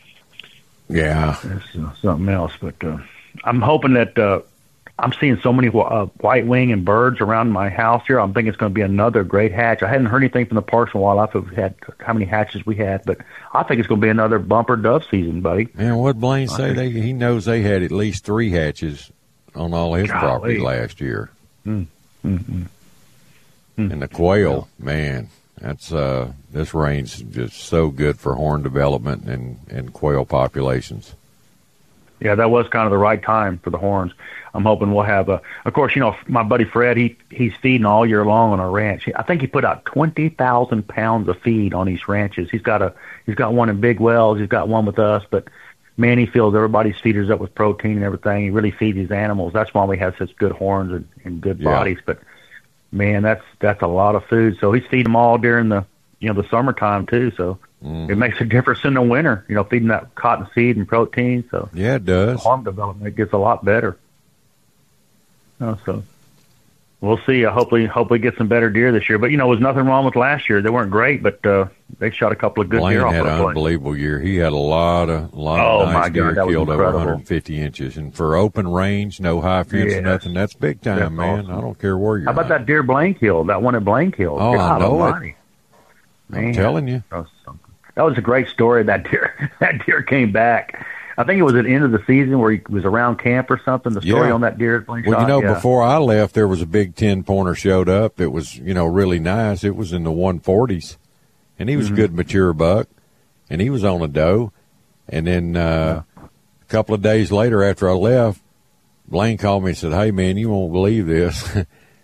Yeah. that's uh, something else. But uh, I'm hoping that uh, I'm seeing so many uh, white wing and birds around my house here. I'm thinking it's going to be another great hatch. I hadn't heard anything from the Parks and Wildlife of had how many hatches we had, but I think it's going to be another bumper dove season, buddy. Man, what Blaine say? They, he knows they had at least three hatches on all his Golly. property last year. Mm, mm, mm. And the quail, man, that's uh, this rain's just so good for horn development and, and quail populations. Yeah, that was kind of the right time for the horns. I'm hoping we'll have a. Of course, you know, my buddy Fred, he he's feeding all year long on our ranch. I think he put out twenty thousand pounds of feed on these ranches. He's got a he's got one in Big Wells. He's got one with us, but man, he fills everybody's feeders up with protein and everything. He really feeds his animals. That's why we have such good horns and, and good Yeah. bodies. But man, that's that's a lot of food. So he's feeding them all during the you know the summertime too. So Mhm. it makes a difference in the winter. You know, feeding that cotton seed and protein. So Yeah, it does. farm development gets a lot better. Uh, so we'll see. Uh, hopefully, hopefully get some better deer this year. But you know, there was nothing wrong with last year. They weren't great, but uh, they shot a couple of good Blaine deer off had our an place. unbelievable year. He had a lot of lot Oh, of my nice God, deer that was killed over incredible. one hundred fifty inches, and for open range, no high fence, Yes. nothing. That's big time, That's man. awesome. I don't care where you're. How about at. that deer Blaine killed? That one at Blaine killed. Oh, I God know it. almighty. I'm Man, telling you. that was something. That was a great story. That deer, that deer came back. I think it was at the end of the season where he was around camp or something. The story Yeah. on that deer at Blaine Well, shot. you know, yeah. before I left, there was a big ten pointer showed up. It was, you know, really nice. It was in the one forties, and he was Mm-hmm. a good mature buck, and he was on a doe. And then uh, a couple of days later, after I left, Blaine called me and said, "Hey, man, you won't believe this."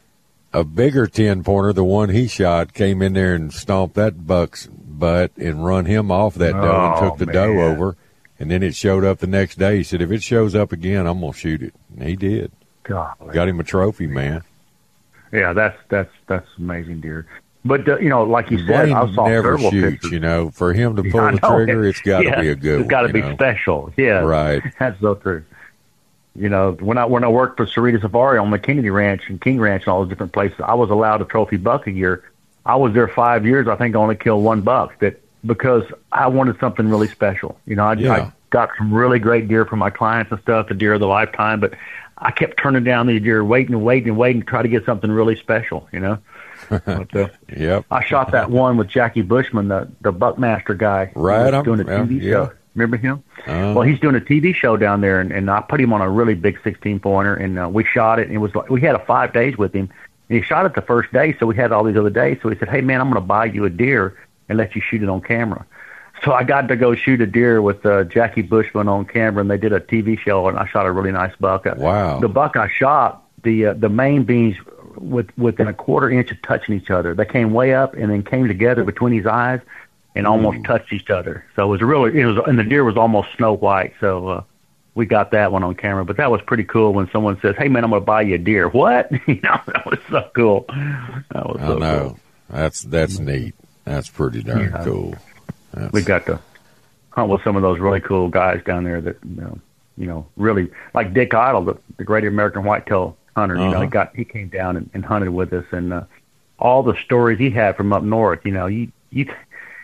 A bigger ten pointer, the one he shot, came in there and stomped that buck's butt and run him off that doe and Oh, took the man. doe over. And then it showed up the next day. He said, "If it shows up again, I'm gonna shoot it." And he did. God, Got him a trophy, man. yeah, that's that's that's amazing deer. But uh, you know, like you said, Blaine I saw never several shoots, pictures. you know. For him to pull I the know trigger, it. it's got to Yeah, be a good It's got to one. be you know? special. Yeah, Right. That's so true. You know, when I when I worked for Cerrito Safari on the Kennedy Ranch and King Ranch and all those different places, I was allowed a trophy buck a year. I was there five years. I think I only killed one buck that because I wanted something really special. You know, I, Yeah. I got some really great deer for my clients and stuff, the deer of the lifetime, but I kept turning down these deer, waiting and waiting and waiting to try to get something really special. You know. But, uh, Yep. I shot that one with Jackie Bushman, the the Buckmaster guy. He Right, was I'm- doing a T V yeah, show. yeah. Remember him? Uh, Well, he's doing a T V show down there, and, and I put him on a really big sixteen pointer, and uh, we shot it. And it was like we had a five days with him, and he shot it the first day, so we had all these other days. So he said, "Hey man, I'm going to buy you a deer and let you shoot it on camera." So I got to go shoot a deer with uh, Jackie Bushman on camera, and they did a T V show, and I shot a really nice buck. Wow. The buck I shot, the uh, the main beams with within a quarter inch of touching each other. They came way up and then came together between his eyes and almost touched each other. So it was really it was and the deer was almost snow white. So uh, we got that one on camera. But that was pretty cool when someone says, "Hey man, I'm going to buy you a deer." What? You know, that was so cool. That was I so know. cool. That's that's neat. That's pretty darn Yeah. cool. That's, We got to hunt with some of those really cool guys down there that you know, you know really like Dick Idle, the, the Great American Whitetail hunter. You know, Uh-huh. he got he came down and, and hunted with us, and uh, all the stories he had from up north. You know, you you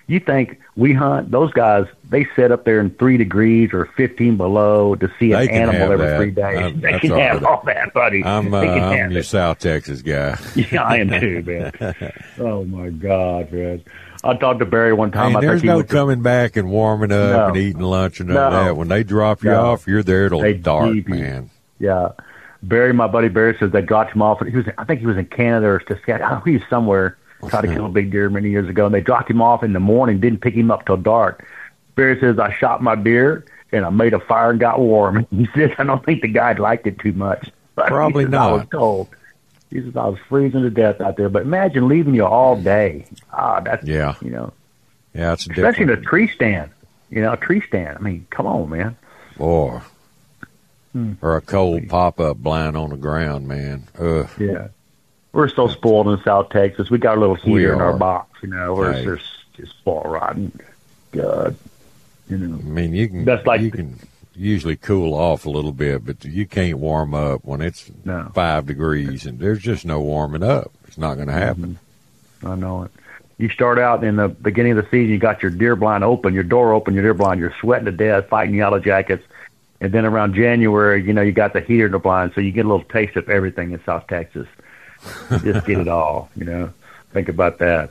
You think we hunt, those guys, they sit up there in three degrees or fifteen below to see an animal every that. three days. I'm, they can have all that, buddy. I'm, uh, they can I'm have your it. South Texas guy. Yeah, I am too, man. Oh, my God, man. I talked to Barry one time. And I there's think he no went to- coming back and warming up No. and eating lunch and No. all that. When they drop you No. off, you're there till They dark, keep you. man. Yeah. Barry, my buddy Barry, says they dropped him off. He was, I think he was in Canada or Saskatchewan. He was somewhere, tried to kill a big deer many years ago, and they dropped him off in the morning, didn't pick him up till dark. Barry says, I shot my deer, and I made a fire and got warm. He says, I don't think the guy liked it too much. But Probably he says, not. I was cold. He says, I was freezing to death out there. But imagine leaving you all day. Ah, that's, Yeah. you know, Yeah, it's especially in different. a tree stand. You know, a tree stand. I mean, come on, man. Boy. Hmm. Or a cold pop-up blind on the ground, man. Ugh. Yeah. We're so spoiled in South Texas. We got a little We heater in our are. box, you know, where Hey. there's just spoiled rotten. God. You know. I mean, you can That's like you the- can usually cool off a little bit, but you can't warm up when it's No. five degrees, and there's just no warming up. It's not going to happen. I know it. You start out in the beginning of the season, you got your deer blind open, your door open, your deer blind, you're sweating to death, fighting yellow jackets. And then around January, you know, you got the heater in the blind, so you get a little taste of everything in South Texas. Just get it all, you know. Think about that.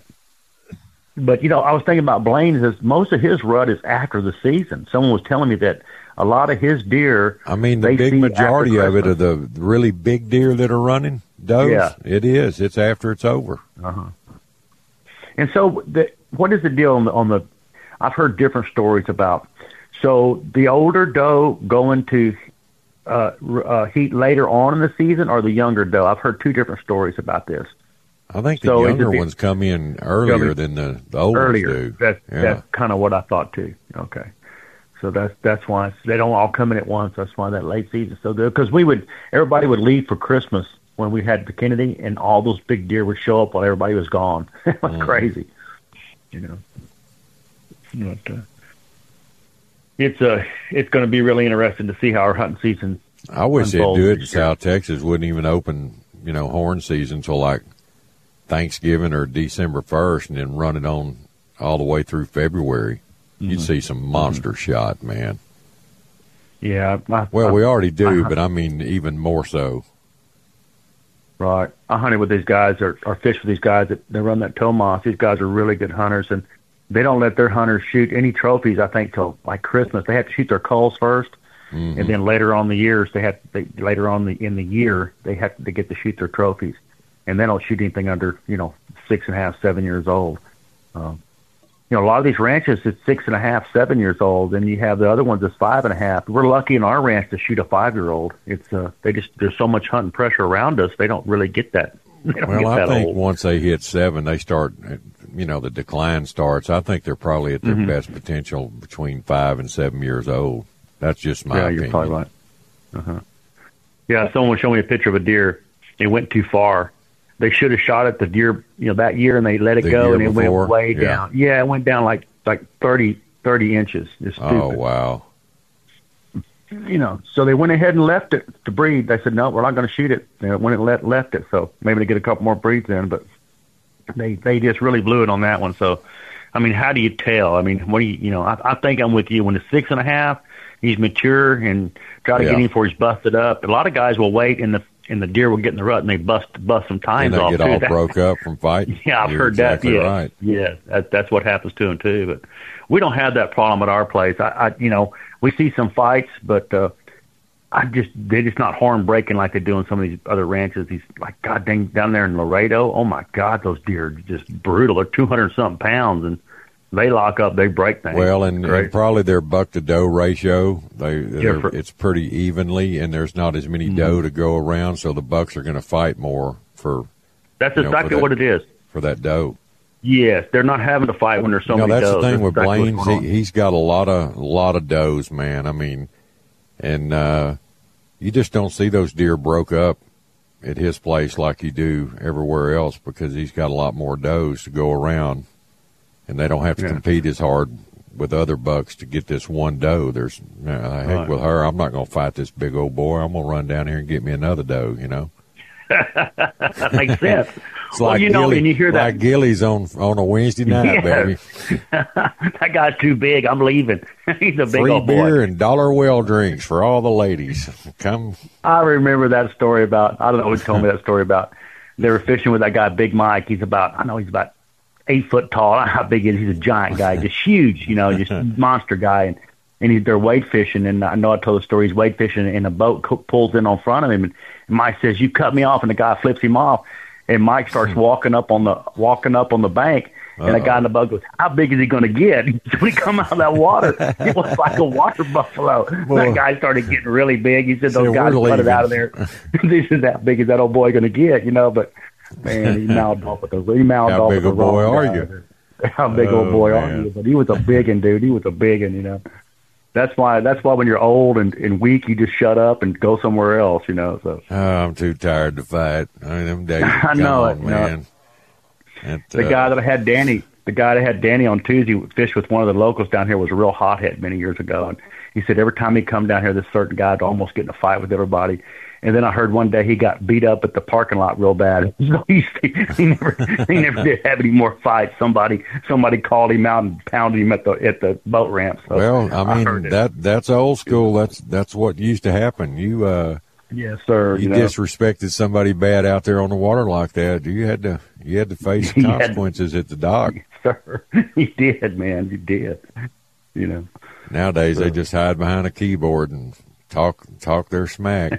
But, you know, I was thinking about Blaine, is most of his rut is after the season. Someone was telling me that a lot of his deer, I mean, the they big see majority after of it are Christmas. the really big deer that are running does. Yeah. It is. It's after it's over. Uh-huh. And so, the, what is the deal on the, on the? I've heard different stories about. So the older doe going to uh, uh, heat later on in the season, or the younger doe? I've heard two different stories about this. I think the So is younger it the- ones come in earlier Younger- than the, the old Earlier, ones do. that's Yeah. that's kind of what I thought too. Okay, so that's that's why it's, they don't all come in at once. That's why that late season is so good. Because we would, everybody would leave for Christmas when we had the Kennedy, and all those big deer would show up while everybody was gone. It was Mm. crazy, you know. But, uh, it's uh, it's going to be really interesting to see how our hunting season. I wish they'd unfolds do it in this year. South Texas. Wouldn't even open, you know, horn season until like Thanksgiving or December first, and then run it on all the way through February. Mm-hmm. You'd see some monster shot, man. Yeah, I, Well, I, we already do, I- but I mean even more so. Right. I hunted with these guys or, or fished with these guys that they run that Tomas. These guys are really good hunters, and they don't let their hunters shoot any trophies, I think, till like Christmas. They have to shoot their culls first, Mhm. and then later on the years, they have they, later on the in the year they have to get to shoot their trophies, and they don't shoot anything under you know six and a half, seven years old. Um, you know, a lot of these ranches it's six and a half, seven years old, and you have the other ones that's five and a half. We're lucky in our ranch to shoot a five year old. It's uh, they just there's so much hunting pressure around us, they don't really get that. They don't Well, get I that think old. once they hit seven, they start, you know, the decline starts. I think they're probably at their Mhm. best potential between five and seven years old. That's just my yeah, opinion. you're probably right. Uh-huh. Yeah, someone showed me a picture of a deer. It went too far. They should have shot at the deer, you know, that year, and they let it The go, year and it before? went way Yeah. down. Yeah, it went down like like thirty, thirty inches. It's stupid. Oh, wow. You know, so they went ahead and left it to breed. They said, no, we're not going to shoot it. They went and let, left it. So maybe they get a couple more breeds in, but they they just really blew it on that one. So, I mean, how do you tell? I mean, what do you, you know, I, I think I'm with you. When it's six and a half, he's mature and try to Yeah. get him before he's busted up. A lot of guys will wait and the and the deer will get in the rut and they bust bust some And tines they off get too. all That- broke up from fighting. yeah, I've You're heard exactly that. Yeah, right. yeah, that, that's what happens to them too. But we don't have that problem at our place. I, I you know, we see some fights, but uh, I just they're just not horn breaking like they do in some of these other ranches. These like God dang down there in Laredo. Oh my God, those deer are just brutal. They're two hundred something pounds and they lock up, they break things. Well, and, Great. and probably their buck to doe ratio, they they're- Different. it's pretty evenly, and there's not as many Mhm. doe to go around, so the bucks are going to fight more for That's you know, for exactly that- what it is. for that doe. Yes, they're not having to fight when there's so you know, many that's does. the thing with exactly what's Blaine's. going on. He, he's got a lot of a lot of does, man. I mean, and uh, you just don't see those deer broke up at his place like you do everywhere else because he's got a lot more does to go around, and they don't have to Yeah. compete as hard with other bucks to get this one doe. There's uh, heck Right. with her. I'm not going to fight this big old boy. I'm going to run down here and get me another doe. You know. That makes sense. It's well, like you know, Gilly, and you hear that. like Gillies on on a Wednesday night, Yeah. baby. That guy's too big. I'm leaving. He's a big Free old beer boy. and dollar well drinks for all the ladies. Come. I remember that story about, I don't know who told me that story about, they were fishing with that guy, Big Mike. He's about, I know he's about eight foot tall. I don't know how big he is. He's a giant guy, just huge, you know, just monster guy. And, and he's, they're wade fishing. And I know I told the story. He's wade fishing and a boat co- pulls in on front of him. And, and Mike says, "You cut me off." And the guy flips him off. And Mike starts walking up on the, walking up on the bank. And the guy in the boat goes, "How big is he going to get?" When he come out of that water, it was like a water buffalo. Well, that guy started getting really big. He said, "Those said, guys "We're flooded leaving." out of there." This is how big is that old boy going to get, you know? But man, he mouthed off with the he mouthed How off big with a the wrong boy are guy. you? How big Oh, old boy are man. you? But he was a biggin, dude. He was a biggin, you know. That's why. That's why when you're old and, and weak, you just shut up and go somewhere else, you know. So Oh, I'm too tired to fight. I mean, them days I are know gone, it, you know. man. That, the uh, guy that I had Danny, the guy that had Danny on Tuesday, fished with one of the locals down here, was a real hothead many years ago. And he said every time he come down here, this certain guy would almost get in a fight with everybody. And then I heard one day he got beat up at the parking lot real bad. So he, he never he never did have any more fights. Somebody somebody called him out and pounded him at the at the boat ramp. So Well, I heard mean it. that that's old school. That's that's what used to happen. You uh, Yes, sir. you, You know, disrespected somebody bad out there on the water like that. You had to you had to face the You had- consequences at the dock. sir, he did, man. He did. You know. Nowadays they just hide behind a keyboard and talk talk their smack.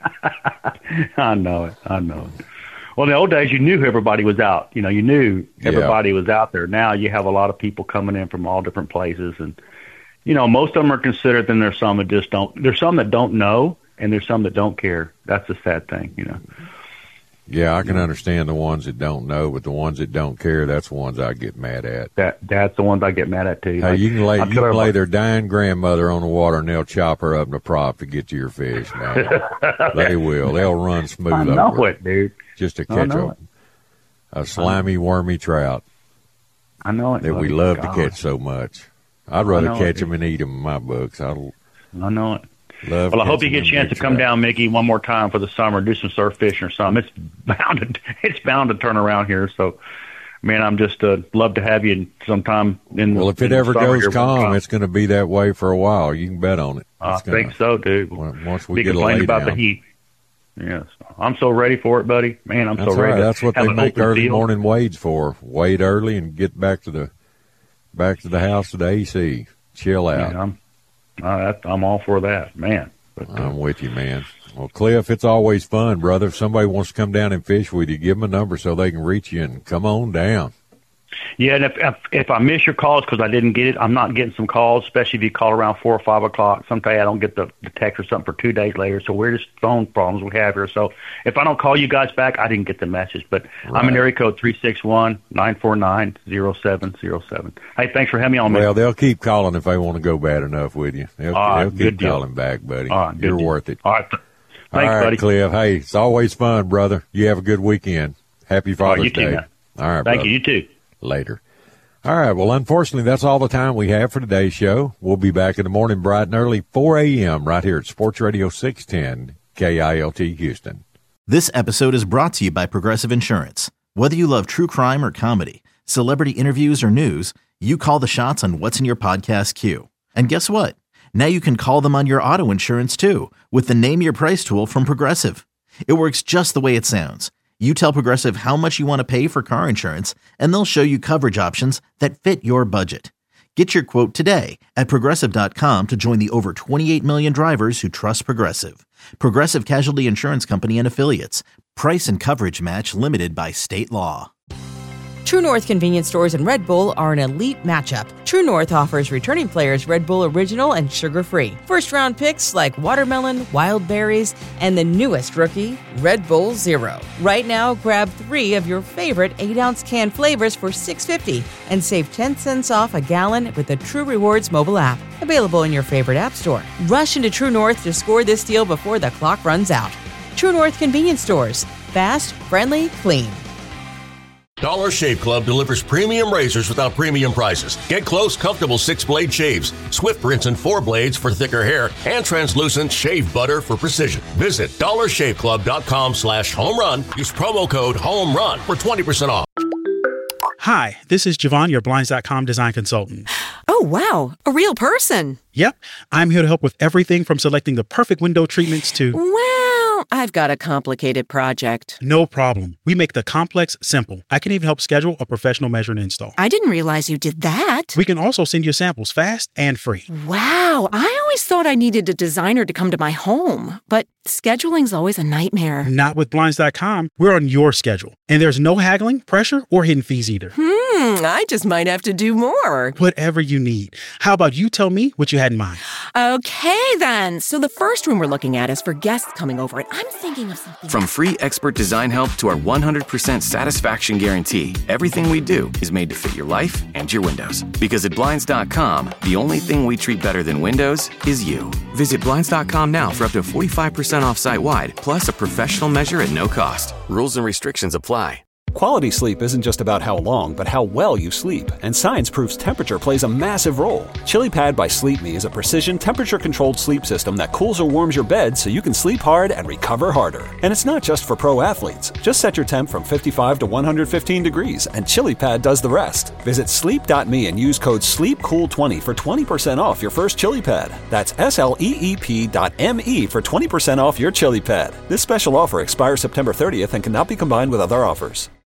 I know it. I know it. Well, in the old days, you knew everybody was out. You know, you knew everybody was out there. Now you have a lot of people coming in from all different places, and you know, most of them are considered. Then there's some that just don't. There's some that don't know, and there's some that don't care. That's the sad thing, you know. Yeah, I can understand the ones that don't know, but the ones that don't care, that's the ones I get mad at. That that's the ones I get mad at too. Hey, Like, you can lay I'm you sure can lay everybody- their dying grandmother on the water and they'll chop her up in a prop to get to your fish. Man. They will. They'll run smooth I over know it it, dude. just to I catch know a, it. a slimy, wormy trout I know it. that we buddy. love God, to catch so much. I'd rather know it, catch dude. them and eat them in my books. I love. I know it. Well, I hope you catching get a them chance to big come trout. down, Mickey, one more time for the summer, do some surf fishing or something. It's bound to, it's bound to turn around here. So, man, I'm just uh, love to have you sometime in. Well, if in it the ever summer goes here one calm, time. it's going to be that way for a while. You can bet on it. I It's gonna- think so, dude. Once we Be get a complaining lay about down. the heat. Yes, I'm so ready for it, buddy. Man, I'm That's so all ready. right. to That's what have they an make open early field. morning wades for. Wade early and get back to the back to the house to the A C. Chill out. Yeah, I'm, uh, that, I'm all for that, man. But, uh, I'm with you, man. Well, Cliff, it's always fun, brother. If somebody wants to come down and fish with you, give them a number so they can reach you and come on down. Yeah, and if if, if I miss your calls because I didn't get it, I'm not getting some calls, especially if you call around four or five o'clock. Sometimes I don't get the, the text or something for two days later. So we're just phone problems we have here. So if I don't call you guys back, I didn't get the message. But I'm in Right. area code three six one, nine four nine, zero seven zero seven. Hey, thanks for having me on, man. Well, they'll keep calling if they want to go bad enough with you. They'll, All right, they'll good keep deal. calling back, buddy. All right, good You're deal. worth it. All right. Thanks, All right, buddy. Cliff. Hey, it's always fun, brother. You have a good weekend. Happy Father's you too, Day. man. All right, Thank brother. you. You too. Later. All right. Well, unfortunately, that's all the time we have for today's show. We'll be back in the morning bright and early, four a.m. right here at Sports Radio six ten K I L T Houston. This episode is brought to you by Progressive Insurance. Whether you love true crime or comedy, celebrity interviews or news, you call the shots on what's in your podcast queue. And guess what? Now you can call them on your auto insurance too with the Name Your Price tool from Progressive. It works just the way it sounds. You tell Progressive how much you want to pay for car insurance, and they'll show you coverage options that fit your budget. Get your quote today at Progressive dot com to join the over twenty-eight million drivers who trust Progressive. Progressive Casualty Insurance Company and Affiliates. Price and coverage match limited by state law. True North convenience stores and Red Bull are an elite matchup. True North offers returning players Red Bull Original and sugar-free. First-round picks like watermelon, wild berries, and the newest rookie, Red Bull Zero. Right now, grab three of your favorite eight-ounce can flavors for six dollars and fifty cents and save ten cents off a gallon with the True Rewards mobile app. Available in your favorite app store. Rush into True North to score this deal before the clock runs out. True North convenience stores. Fast, friendly, clean. Dollar Shave Club delivers premium razors without premium prices. Get close, comfortable six-blade shaves, Swift rinse and four blades for thicker hair, and translucent shave butter for precision. Visit dollar shave club dot com slash home run. Use promo code HOMERUN for twenty percent off. Hi, this is Javon, your Blinds dot com design consultant. Oh, wow. A real person. Yep. I'm here to help with everything from selecting the perfect window treatments to... Well, I've got a complicated project. No problem. We make the complex simple. I can even help schedule a professional measure and install. I didn't realize you did that. We can also send you samples fast and free. Wow. I always thought I needed a designer to come to my home, but scheduling's always a nightmare. Not with Blinds dot com. We're on your schedule. And there's no haggling, pressure, or hidden fees either. Hmm, I just might have to do more. Whatever you need. How about you tell me what you had in mind? Okay, then. So the first room we're looking at is for guests coming over, and I'm thinking of something... From free expert design help to our one hundred percent satisfaction guarantee, everything we do is made to fit your life and your windows. Because at Blinds dot com, the only thing we treat better than windows is you. Visit Blinds dot com now for up to forty-five percent off site-wide, plus a professional measure at no cost. Rules and restrictions apply. Quality sleep isn't just about how long, but how well you sleep. And science proves temperature plays a massive role. ChiliPad by Sleep Me is a precision, temperature-controlled sleep system that cools or warms your bed so you can sleep hard and recover harder. And it's not just for pro athletes. Just set your temp from fifty-five to one hundred fifteen degrees, and ChiliPad does the rest. Visit sleep dot me and use code sleep cool twenty for twenty percent off your first ChiliPad. That's S L E E P dot M E for twenty percent off your ChiliPad. This special offer expires September thirtieth and cannot be combined with other offers.